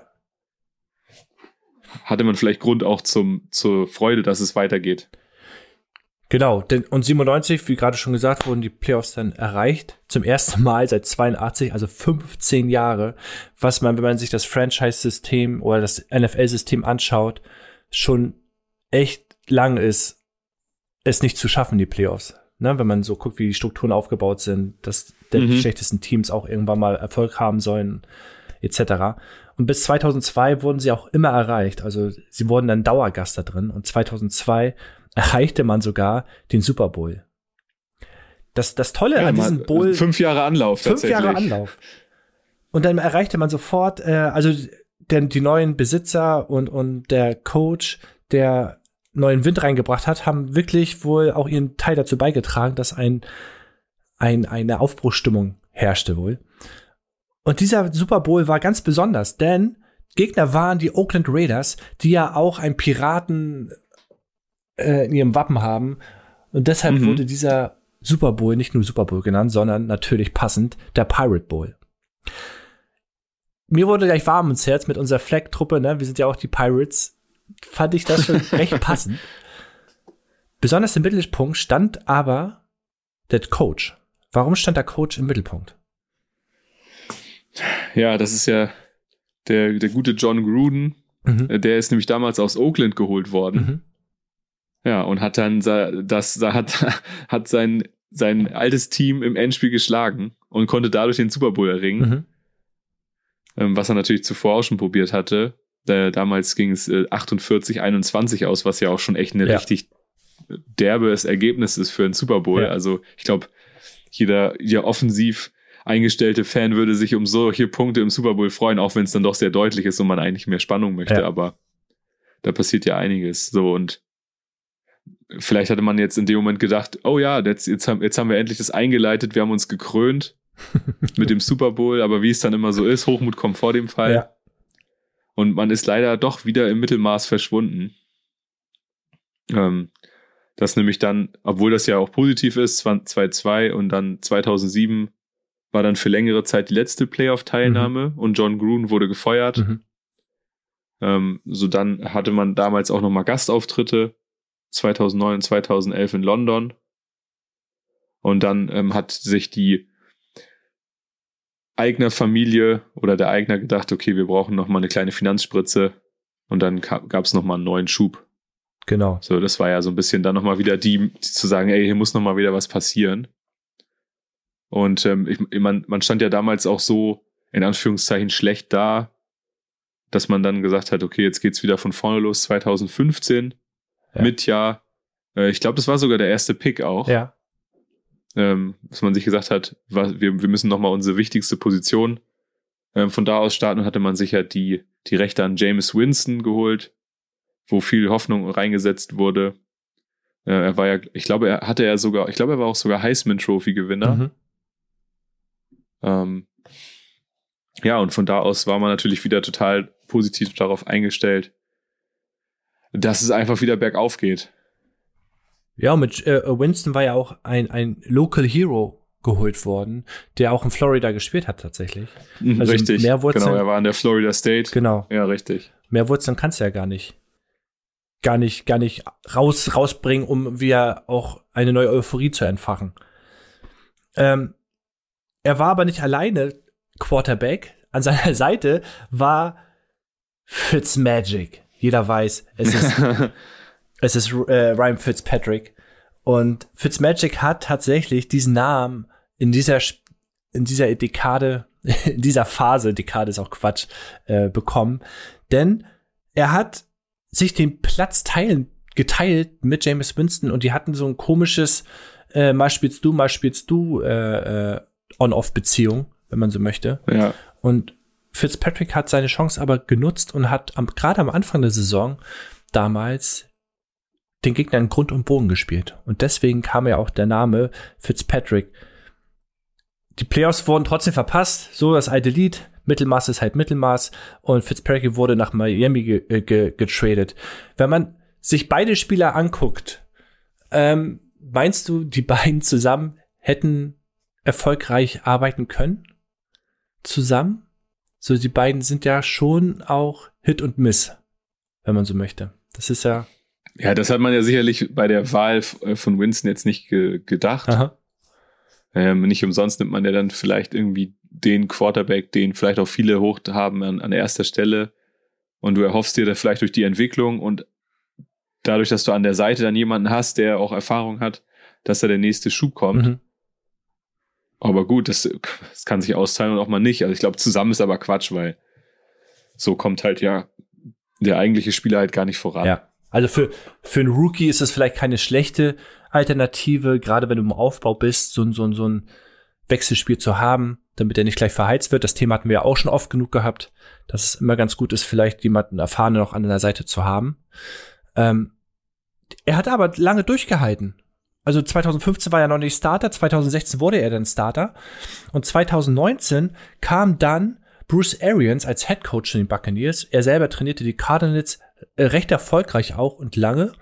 Hatte man vielleicht Grund auch zum, zur Freude, dass es weitergeht. Genau, denn und siebenundneunzig, wie gerade schon gesagt, wurden die Playoffs dann erreicht. Zum ersten Mal seit zweiundachtzig, also fünfzehn Jahre, was man, wenn man sich das Franchise-System oder das N F L-System anschaut, schon echt lang ist, es nicht zu schaffen, die Playoffs. Ne? Wenn man so guckt, wie die Strukturen aufgebaut sind, dass die mhm. schlechtesten Teams auch irgendwann mal Erfolg haben sollen, et cetera. Und bis zweitausendzwei wurden sie auch immer erreicht. Also sie wurden dann Dauergast da drin. Und zweitausendzwei erreichte man sogar den Super Bowl. Das, das Tolle ja, an diesem Bowl. Fünf Jahre Anlauf, fünf tatsächlich. Fünf Jahre Anlauf. Und dann erreichte man sofort, äh, also denn die neuen Besitzer und, und der Coach, der neuen Wind reingebracht hat, haben wirklich wohl auch ihren Teil dazu beigetragen, dass ein, ein, eine Aufbruchsstimmung herrschte wohl. Und dieser Super Bowl war ganz besonders, denn Gegner waren die Oakland Raiders, die ja auch einen Piraten äh, in ihrem Wappen haben. Und deshalb mhm. wurde dieser Super Bowl nicht nur Super Bowl genannt, sondern natürlich passend der Pirate Bowl. Mir wurde gleich warm ins Herz mit unserer Flag-Truppe, ne? Wir sind ja auch die Pirates. Fand ich das schon recht passend. Besonders im Mittelpunkt stand aber der Coach. Warum stand der Coach im Mittelpunkt? Ja, das ist ja der, der gute John Gruden. Mhm. Der ist nämlich damals aus Oakland geholt worden. Mhm. Ja, und hat dann das, hat, hat sein, sein altes Team im Endspiel geschlagen und konnte dadurch den Super Bowl erringen. Mhm. Was er natürlich zuvor auch schon probiert hatte. Äh, damals ging es äh, achtundvierzig einundzwanzig aus, was ja auch schon echt eine ja. richtig derbes Ergebnis ist für einen Super Bowl. Ja. Also ich glaube, jeder, jeder offensiv eingestellte Fan würde sich um solche Punkte im Super Bowl freuen, auch wenn es dann doch sehr deutlich ist und man eigentlich mehr Spannung möchte. Ja. Aber da passiert ja einiges. So, und vielleicht hatte man jetzt in dem Moment gedacht, oh ja, jetzt, jetzt, haben, jetzt haben wir endlich das eingeleitet, wir haben uns gekrönt mit dem Super Bowl, aber wie es dann immer so ist, Hochmut kommt vor dem Fall. Ja. Und man ist leider doch wieder im Mittelmaß verschwunden. Ähm, das nämlich dann, obwohl das ja auch positiv ist, zwei zwei und dann zweitausendsieben war dann für längere Zeit die letzte Playoff-Teilnahme mhm. und John Gruden wurde gefeuert. Mhm. Ähm, so dann hatte man damals auch nochmal Gastauftritte, zweitausendneun und zweitausendelf in London. Und dann ähm, hat sich die Eigner-Familie oder der Eigner gedacht, okay, wir brauchen nochmal eine kleine Finanzspritze. Und dann gab es nochmal einen neuen Schub. Genau. So, das war ja so ein bisschen dann nochmal wieder die, die zu sagen, ey, hier muss nochmal wieder was passieren. Und ähm, ich, man, man stand ja damals auch so, in Anführungszeichen, schlecht da, dass man dann gesagt hat, okay, jetzt geht's wieder von vorne los, zweitausendfünfzehn, ja. mit ja, äh, ich glaube, das war sogar der erste Pick auch. Ja. Ähm, dass man sich gesagt hat, was, wir, wir müssen nochmal unsere wichtigste Position ähm, von da aus starten, und hatte man sich ja die, die Rechte an Jameis Winston geholt, wo viel Hoffnung reingesetzt wurde. Äh, er war ja, ich glaube, er hatte ja sogar, ich glaube, er war auch sogar Heisman-Trophy-Gewinner. Mhm. Ähm, ja, und von da aus war man natürlich wieder total positiv darauf eingestellt, dass es einfach wieder bergauf geht. Ja, mit äh, Winston war ja auch ein, ein Local Hero geholt worden, der auch in Florida gespielt hat tatsächlich. Also richtig, mehr Wurzeln, genau, er war an der Florida State. Genau. Ja, richtig. Mehr Wurzeln kannst du ja gar nicht, gar nicht, gar nicht raus, rausbringen, um wieder auch eine neue Euphorie zu entfachen. Ähm, er war aber nicht alleine Quarterback. An seiner Seite war Fitzmagic. Jeder weiß, es ist es ist äh, Ryan Fitzpatrick. Und Fitzmagic hat tatsächlich diesen Namen in dieser in dieser Dekade, in dieser Phase, Dekade ist auch Quatsch, äh, bekommen. Denn er hat sich den Platz teilen, geteilt mit Jameis Winston, und die hatten so ein komisches äh, mal spielst du, mal spielst du äh, äh, On-Off-Beziehung, wenn man so möchte. Ja. Und Fitzpatrick hat seine Chance aber genutzt und hat am, gerade am Anfang der Saison damals den Gegner in Grund und Boden gespielt. Und deswegen kam ja auch der Name Fitzpatrick. Die Playoffs wurden trotzdem verpasst. So das alte Lied. Mittelmaß ist halt Mittelmaß. Und Fitzpatrick wurde nach Miami ge- äh, ge- getradet. Wenn man sich beide Spieler anguckt, ähm, meinst du, die beiden zusammen hätten erfolgreich arbeiten können? Zusammen? So, die beiden sind ja schon auch Hit und Miss, wenn man so möchte. Das ist ja... Ja, das hat man ja sicherlich bei der Wahl von Winston jetzt nicht ge- gedacht. Aha. Ähm, nicht umsonst nimmt man ja dann vielleicht irgendwie den Quarterback, den vielleicht auch viele hoch haben an, an erster Stelle. Und du erhoffst dir da vielleicht durch die Entwicklung und dadurch, dass du an der Seite dann jemanden hast, der auch Erfahrung hat, dass da der nächste Schub kommt. Mhm. Aber gut, das, das kann sich austeilen und auch mal nicht. Also ich glaube, zusammen ist aber Quatsch, weil so kommt halt ja der eigentliche Spieler halt gar nicht voran. Ja, also für, für einen Rookie ist das vielleicht keine schlechte Alternative, gerade wenn du im Aufbau bist, so, so, so ein Wechselspiel zu haben, damit er nicht gleich verheizt wird. Das Thema hatten wir ja auch schon oft genug gehabt, dass es immer ganz gut ist, vielleicht jemanden Erfahrenen noch an der Seite zu haben. Ähm, er hat aber lange durchgehalten. Also zweitausendfünfzehn war er noch nicht Starter, zweitausendsechzehn wurde er dann Starter und zweitausendneunzehn kam dann Bruce Arians als Head Coach in den Buccaneers. Er selber trainierte die Cardinals äh, recht erfolgreich auch und lange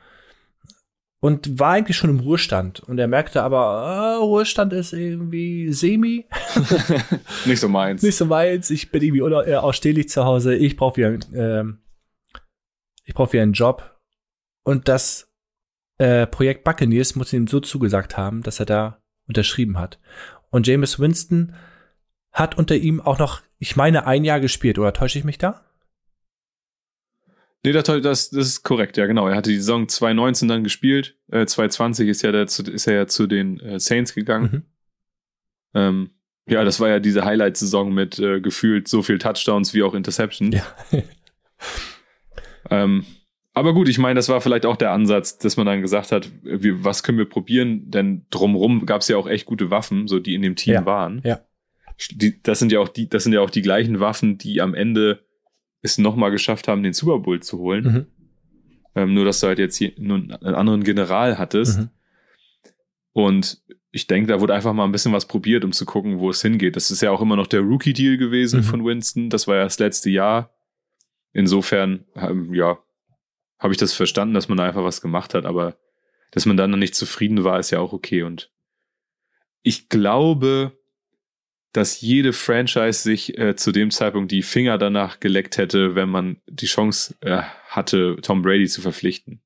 und war eigentlich schon im Ruhestand. Und er merkte aber, äh, Ruhestand ist irgendwie semi. Nicht so meins. Nicht so meins. Ich bin irgendwie unausstehlich zu Hause. Ich brauche wieder, äh, ich brauche wieder einen Job. Und das Äh, Projekt Buccaneers muss ihm so zugesagt haben, dass er da unterschrieben hat. Und Jameis Winston hat unter ihm auch noch, ich meine, ein Jahr gespielt, oder täusche ich mich da? Nee, das, das, das ist korrekt, ja genau. Er hatte die Saison zwanzig neunzehn dann gespielt, äh, zwanzig zwanzig ist, ja der, ist er ja zu den äh, Saints gegangen. Mhm. Ähm, ja, das war ja diese Highlight-Saison mit äh, gefühlt so viel Touchdowns wie auch Interceptions. Ja. ähm, Aber gut, ich meine, das war vielleicht auch der Ansatz, dass man dann gesagt hat, wir, was können wir probieren? Denn drumherum gab es ja auch echt gute Waffen, so die in dem Team ja. waren. Ja. Die, das sind ja auch die, das sind ja auch die gleichen Waffen, die am Ende es nochmal geschafft haben, den Super Bowl zu holen. Mhm. Ähm, nur, dass du halt jetzt hier nur einen anderen General hattest. Mhm. Und ich denke, da wurde einfach mal ein bisschen was probiert, um zu gucken, wo es hingeht. Das ist ja auch immer noch der Rookie-Deal gewesen mhm. von Winston. Das war ja das letzte Jahr. Insofern, ähm, ja, habe ich das verstanden, dass man da einfach was gemacht hat. Aber dass man dann noch nicht zufrieden war, ist ja auch okay. Und ich glaube, dass jede Franchise sich äh, zu dem Zeitpunkt die Finger danach geleckt hätte, wenn man die Chance äh, hatte, Tom Brady zu verpflichten.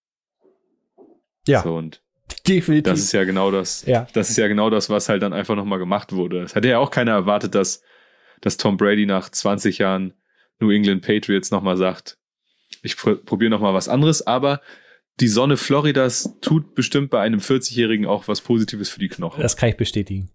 Ja, so, und definitiv. Das ist ja genau das. Ja. Das ist ja genau das, was halt dann einfach nochmal gemacht wurde. Es hätte ja auch keiner erwartet, dass, dass Tom Brady nach zwanzig Jahren New England Patriots nochmal sagt, ich pr- probiere nochmal was anderes, aber die Sonne Floridas tut bestimmt bei einem vierzig-Jährigen auch was Positives für die Knochen. Das kann ich bestätigen.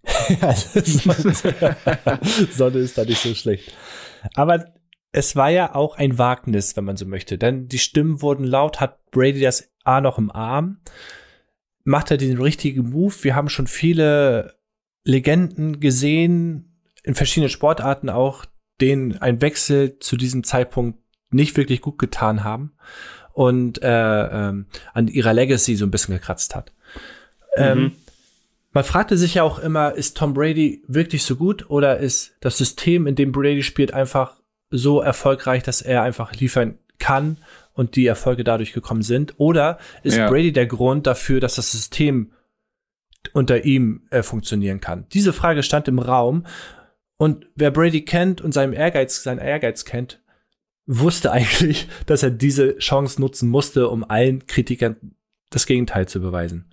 Sonne ist da nicht so schlecht. Aber es war ja auch ein Wagnis, wenn man so möchte. Denn die Stimmen wurden laut, hat Brady das A noch im Arm, macht er den richtigen Move. Wir haben schon viele Legenden gesehen, in verschiedenen Sportarten auch, denen ein Wechsel zu diesem Zeitpunkt nicht wirklich gut getan haben und äh, ähm, an ihrer Legacy so ein bisschen gekratzt hat. Mhm. Ähm, man fragte sich ja auch immer, ist Tom Brady wirklich so gut oder ist das System, in dem Brady spielt, einfach so erfolgreich, dass er einfach liefern kann und die Erfolge dadurch gekommen sind? Oder ist ja. Brady der Grund dafür, dass das System unter ihm äh, funktionieren kann? Diese Frage stand im Raum und wer Brady kennt und seinen Ehrgeiz, seinen Ehrgeiz kennt, wusste eigentlich, dass er diese Chance nutzen musste, um allen Kritikern das Gegenteil zu beweisen.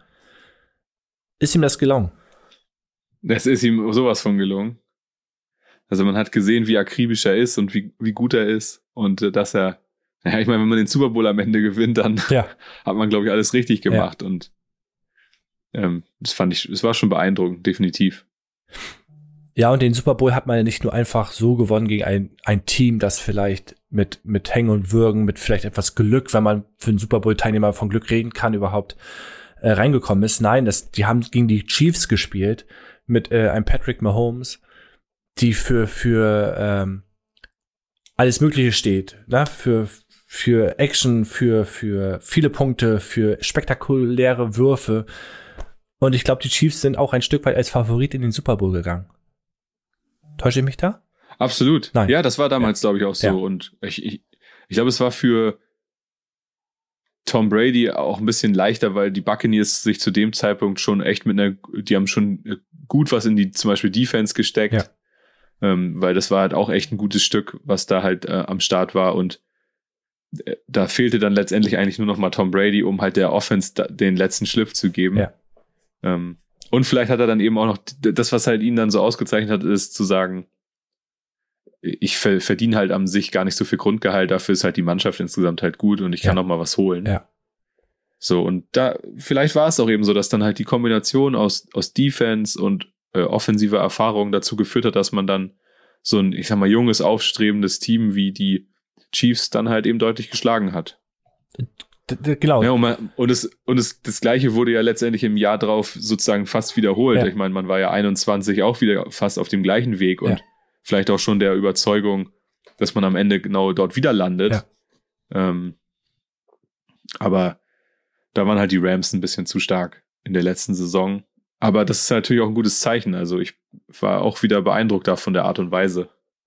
Ist ihm das gelungen? Das ist ihm sowas von gelungen. Also man hat gesehen, wie akribisch er ist und wie, wie gut er ist und äh, dass er, ja, ich meine, wenn man den Super Bowl am Ende gewinnt, dann ja. hat man, glaube ich, alles richtig gemacht ja. und ähm, das fand ich, es war schon beeindruckend, definitiv. Ja, und den Super Bowl hat man ja nicht nur einfach so gewonnen gegen ein, ein Team, das vielleicht mit, mit Hängen und Würgen, mit vielleicht etwas Glück, wenn man für einen Super Bowl-Teilnehmer von Glück reden kann, überhaupt äh, reingekommen ist. Nein, das, die haben gegen die Chiefs gespielt mit äh, einem Patrick Mahomes, die für, für ähm, alles Mögliche steht, ne? Für, für Action, für, für viele Punkte, für spektakuläre Würfe. Und ich glaube, die Chiefs sind auch ein Stück weit als Favorit in den Super Bowl gegangen. Täusche ich mich da? Absolut. Nein. Ja, das war damals, ja. glaube ich, auch so. Ja. Und ich, ich, ich glaube, es war für Tom Brady auch ein bisschen leichter, weil die Buccaneers sich zu dem Zeitpunkt schon echt mit einer, die haben schon gut was in die zum Beispiel Defense gesteckt, ja. ähm, weil das war halt auch echt ein gutes Stück, was da halt äh, am Start war und äh, da fehlte dann letztendlich eigentlich nur noch mal Tom Brady, um halt der Offense da, den letzten Schliff zu geben. Ja. Ähm, und vielleicht hat er dann eben auch noch, das, was halt ihn dann so ausgezeichnet hat, ist zu sagen, ich verdiene halt an sich gar nicht so viel Grundgehalt, dafür ist halt die Mannschaft insgesamt halt gut und ich kann ja. noch mal was holen. Ja. So, und da, vielleicht war es auch eben so, dass dann halt die Kombination aus, aus Defense und äh, offensiver Erfahrung dazu geführt hat, dass man dann so ein, ich sag mal, junges, aufstrebendes Team wie die Chiefs dann halt eben deutlich geschlagen hat. Genau. Ja, und man, und, es, und es, das Gleiche wurde ja letztendlich im Jahr drauf sozusagen fast wiederholt. Ja. Ich meine, man war ja einundzwanzig auch wieder fast auf dem gleichen Weg und ja. vielleicht auch schon der Überzeugung, dass man am Ende genau dort wieder landet. Ja. Ähm, aber da waren halt die Rams ein bisschen zu stark in der letzten Saison. Aber das ist natürlich auch ein gutes Zeichen. Also ich war auch wieder beeindruckt da von der Art und Weise.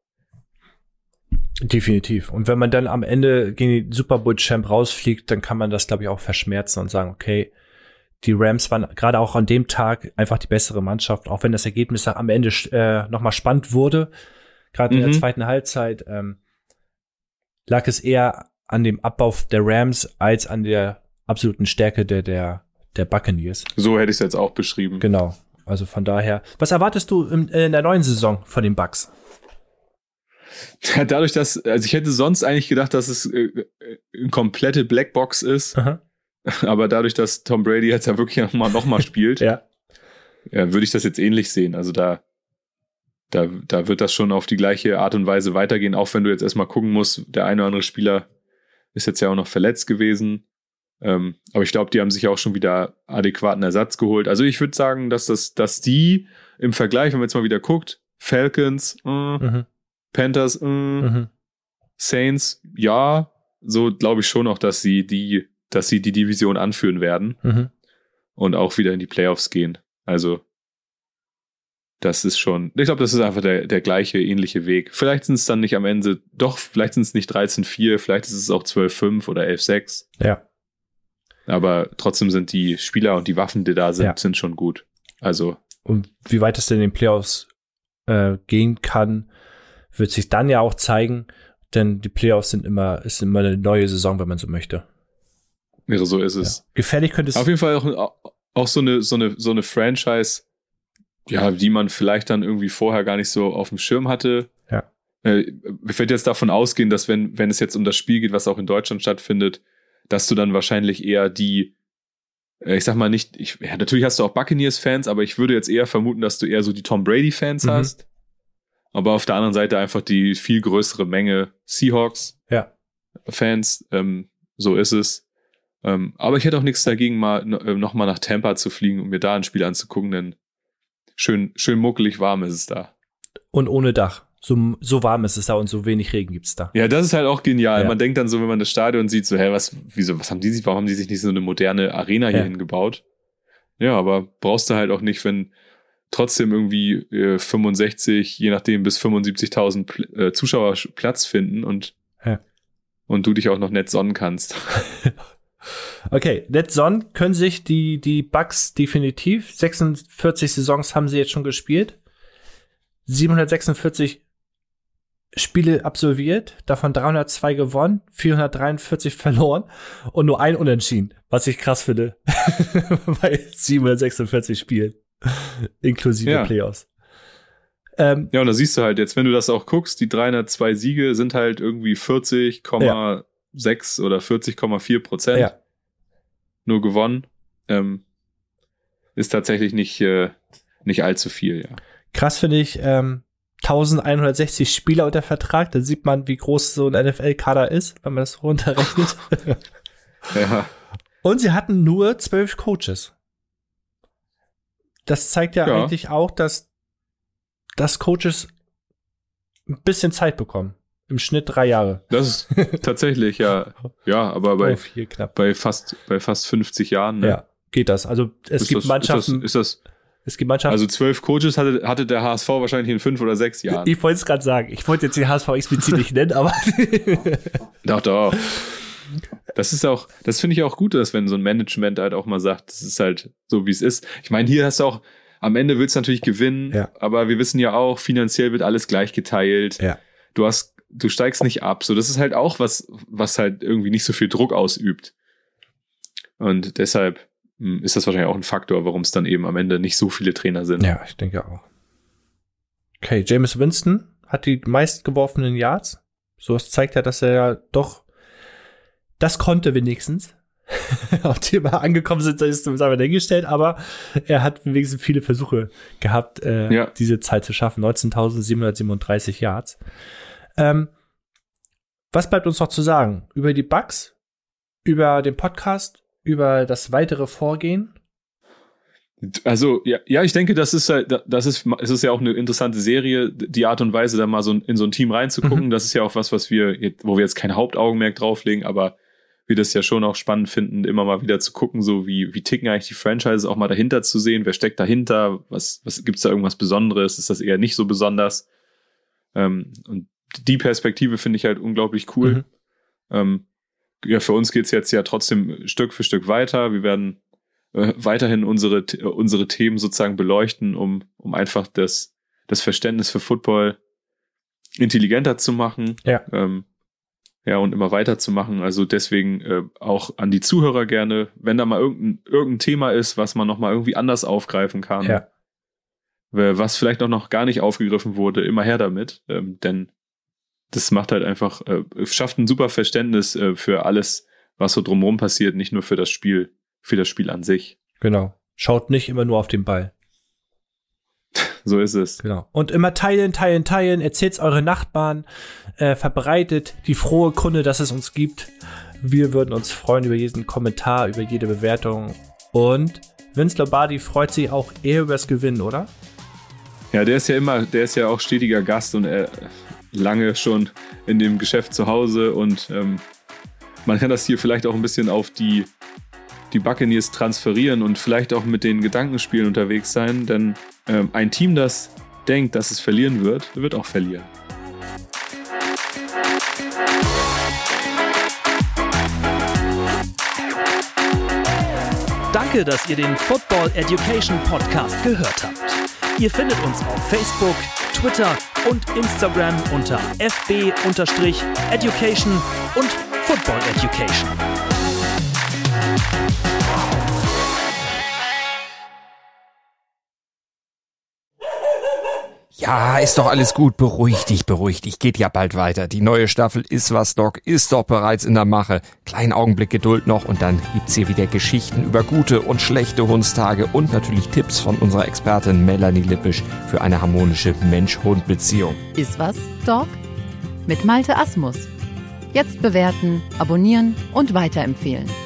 Definitiv. Und wenn man dann am Ende gegen die Super Bowl Champ rausfliegt, dann kann man das, glaube ich, auch verschmerzen und sagen, okay, die Rams waren gerade auch an dem Tag einfach die bessere Mannschaft, auch wenn das Ergebnis am Ende äh, nochmal spannend wurde, gerade mhm. in der zweiten Halbzeit, ähm, lag es eher an dem Abbau der Rams als an der absoluten Stärke der, der, der Buccaneers. So hätte ich es jetzt auch beschrieben. Genau. Also von daher, was erwartest du in, in der neuen Saison von den Bucs? Ja, dadurch, dass, also ich hätte sonst eigentlich gedacht, dass es äh, eine komplette Blackbox ist. Aha. Aber dadurch, dass Tom Brady jetzt ja wirklich nochmal noch mal spielt, ja. ja, würde ich das jetzt ähnlich sehen. Also da, da, da wird das schon auf die gleiche Art und Weise weitergehen, auch wenn du jetzt erstmal gucken musst, der eine oder andere Spieler ist jetzt ja auch noch verletzt gewesen. Ähm, aber ich glaube, die haben sich auch schon wieder adäquaten Ersatz geholt. Also ich würde sagen, dass das, dass die im Vergleich, wenn man jetzt mal wieder guckt, Falcons, äh, mhm. Panthers, äh, mhm. Saints, ja, so glaube ich schon auch, dass sie die, dass sie die Division anführen werden mhm. und auch wieder in die Playoffs gehen. Also das ist schon, ich glaube, das ist einfach der, der gleiche, ähnliche Weg. Vielleicht sind es dann nicht am Ende, doch, vielleicht sind es nicht dreizehn vier, vielleicht ist es auch zwölf fünf oder elf sechs. Ja. Aber trotzdem sind die Spieler und die Waffen, die da sind, ja. sind schon gut. Also. Und wie weit es denn in den Playoffs äh, gehen kann, wird sich dann ja auch zeigen, denn die Playoffs sind immer, ist immer eine neue Saison, wenn man so möchte. Ja, so ist es. Ja. Gefährlich könnte es. Auf jeden Fall auch, auch so eine, so eine, so eine Franchise, ja, die man vielleicht dann irgendwie vorher gar nicht so auf dem Schirm hatte. Ja. Äh, ich werde jetzt davon ausgehen, dass wenn, wenn es jetzt um das Spiel geht, was auch in Deutschland stattfindet, dass du dann wahrscheinlich eher die, äh, ich sag mal nicht, ich, ja, natürlich hast du auch Buccaneers-Fans, aber ich würde jetzt eher vermuten, dass du eher so die Tom Brady-Fans mhm. hast. Aber auf der anderen Seite einfach die viel größere Menge Seahawks-Fans. Ja. Ähm, so ist es. Ähm, aber ich hätte auch nichts dagegen, mal äh, noch mal nach Tampa zu fliegen, um mir da ein Spiel anzugucken, denn schön, schön muckelig warm ist es da. Und ohne Dach. So, so warm ist es da und so wenig Regen gibt's da. Ja, das ist halt auch genial. Ja. Man denkt dann so, wenn man das Stadion sieht, so, hä, was, wieso, was haben die sich, warum haben die sich nicht so eine moderne Arena hier ja. hingebaut? Ja, aber brauchst du halt auch nicht, wenn trotzdem irgendwie äh, fünfundsechzig, je nachdem bis fünfundsiebzigtausend Pl- äh, Zuschauer Platz finden und, ja. und du dich auch noch nett sonnen kannst. Okay, nett sonnen können sich die, die Bucks definitiv. sechsundvierzig Saisons haben sie jetzt schon gespielt. siebenhundertsechsundvierzig Spiele absolviert, davon dreihundertzwei gewonnen, vierhundertdreiundvierzig verloren und nur ein Unentschieden, was ich krass finde. Bei siebenhundertsechsundvierzig Spielen. Inklusive ja. Playoffs. Ähm, ja, und da siehst du halt jetzt, wenn du das auch guckst, die dreihundertzwei Siege sind halt irgendwie vierzig Komma sechs ja. oder vierzig Komma vier Prozent ja. nur gewonnen. Ähm, ist tatsächlich nicht, äh, nicht allzu viel, ja. Krass finde ich, ähm, elfhundertsechzig Spieler unter Vertrag, da sieht man, wie groß so ein N F L-Kader ist, wenn man das runterrechnet. ja. Und sie hatten nur zwölf Coaches. Das zeigt ja, ja eigentlich auch, dass, dass Coaches ein bisschen Zeit bekommen. Im Schnitt drei Jahre. Das ist tatsächlich, ja. Ja, aber bei, oh, viel knapp. bei, fast, bei fast fünfzig Jahren. Ne? Ja, geht das. Also es ist gibt das, Mannschaften. Ist das, ist das, es gibt Mannschaften. Also zwölf Coaches hatte, hatte der H S V wahrscheinlich in fünf oder sechs Jahren. Ich wollte es gerade sagen. Ich wollte jetzt den H S V explizit nicht nennen, aber. Doch, doch. Das ist auch, das finde ich auch gut, dass wenn so ein Management halt auch mal sagt, das ist halt so, wie es ist. Ich meine, hier hast du auch, am Ende willst du natürlich gewinnen, ja. aber wir wissen ja auch, finanziell wird alles gleich geteilt. Ja. Du hast, du steigst nicht ab. So, das ist halt auch was, was halt irgendwie nicht so viel Druck ausübt. Und deshalb mh, ist das wahrscheinlich auch ein Faktor, warum es dann eben am Ende nicht so viele Trainer sind. Ja, ich denke auch. Okay, Jameis Winston hat die meistgeworfenen Yards. So, das zeigt ja, dass er ja doch das konnte wenigstens. Auf dem wir angekommen sind, ist es aber dahingestellt, aber er hat wenigstens viele Versuche gehabt, äh, ja. diese Zeit zu schaffen. neunzehntausendsiebenhundertsiebenunddreißig Yards. Ähm, was bleibt uns noch zu sagen? Über die Bucks, über den Podcast, über das weitere Vorgehen? Also, ja, ja, ich denke, das ist das ist, es ist ja auch eine interessante Serie, die Art und Weise, da mal so in so ein Team reinzugucken. Mhm. Das ist ja auch was, was wir, wo wir jetzt kein Hauptaugenmerk drauflegen, aber wir das ja schon auch spannend finden, immer mal wieder zu gucken, so wie, wie ticken eigentlich die Franchises, auch mal dahinter zu sehen, wer steckt dahinter, was, was gibt's da irgendwas Besonderes, ist das eher nicht so besonders? Ähm, und die Perspektive finde ich halt unglaublich cool. Mhm. Ähm, ja, für uns geht's jetzt ja trotzdem Stück für Stück weiter. Wir werden äh, weiterhin unsere, unsere Themen sozusagen beleuchten, um, um einfach das, das Verständnis für Football intelligenter zu machen. Ja. Ähm, Ja, und immer weiterzumachen. Also deswegen äh, auch an die Zuhörer gerne, wenn da mal irgendein, irgendein Thema ist, was man nochmal irgendwie anders aufgreifen kann, ja. was vielleicht auch noch gar nicht aufgegriffen wurde, immer her damit. Ähm, denn das macht halt einfach, äh, schafft ein super Verständnis äh, für alles, was so drumherum passiert, nicht nur für das Spiel, für das Spiel an sich. Genau. Schaut nicht immer nur auf den Ball. So ist es. Genau. Und immer teilen, teilen, teilen. Erzählt's eure Nachbarn. Äh, verbreitet die frohe Kunde, dass es uns gibt. Wir würden uns freuen über jeden Kommentar, über jede Bewertung. Und Vince Lombardi freut sich auch eher über das Gewinnen, oder? Ja, der ist ja immer, der ist ja auch stetiger Gast und er lange schon in dem Geschäft zu Hause. Und ähm, man kann das hier vielleicht auch ein bisschen auf die, die Buccaneers transferieren und vielleicht auch mit den Gedankenspielen unterwegs sein. Denn ähm, ein Team, das denkt, dass es verlieren wird, wird auch verlieren. Danke, dass ihr den Football Education Podcast gehört habt. Ihr findet uns auf Facebook, Twitter und Instagram unter f b Education und Football Education. Ja, ist doch alles gut. Beruhig dich, beruhig dich. Geht ja bald weiter. Die neue Staffel Ist was, Doc, ist doch bereits in der Mache. Kleinen Augenblick Geduld noch und dann gibt's hier wieder Geschichten über gute und schlechte Hundstage und natürlich Tipps von unserer Expertin Melanie Lippisch für eine harmonische Mensch-Hund-Beziehung. Ist was, Doc? Mit Malte Asmus. Jetzt bewerten, abonnieren und weiterempfehlen.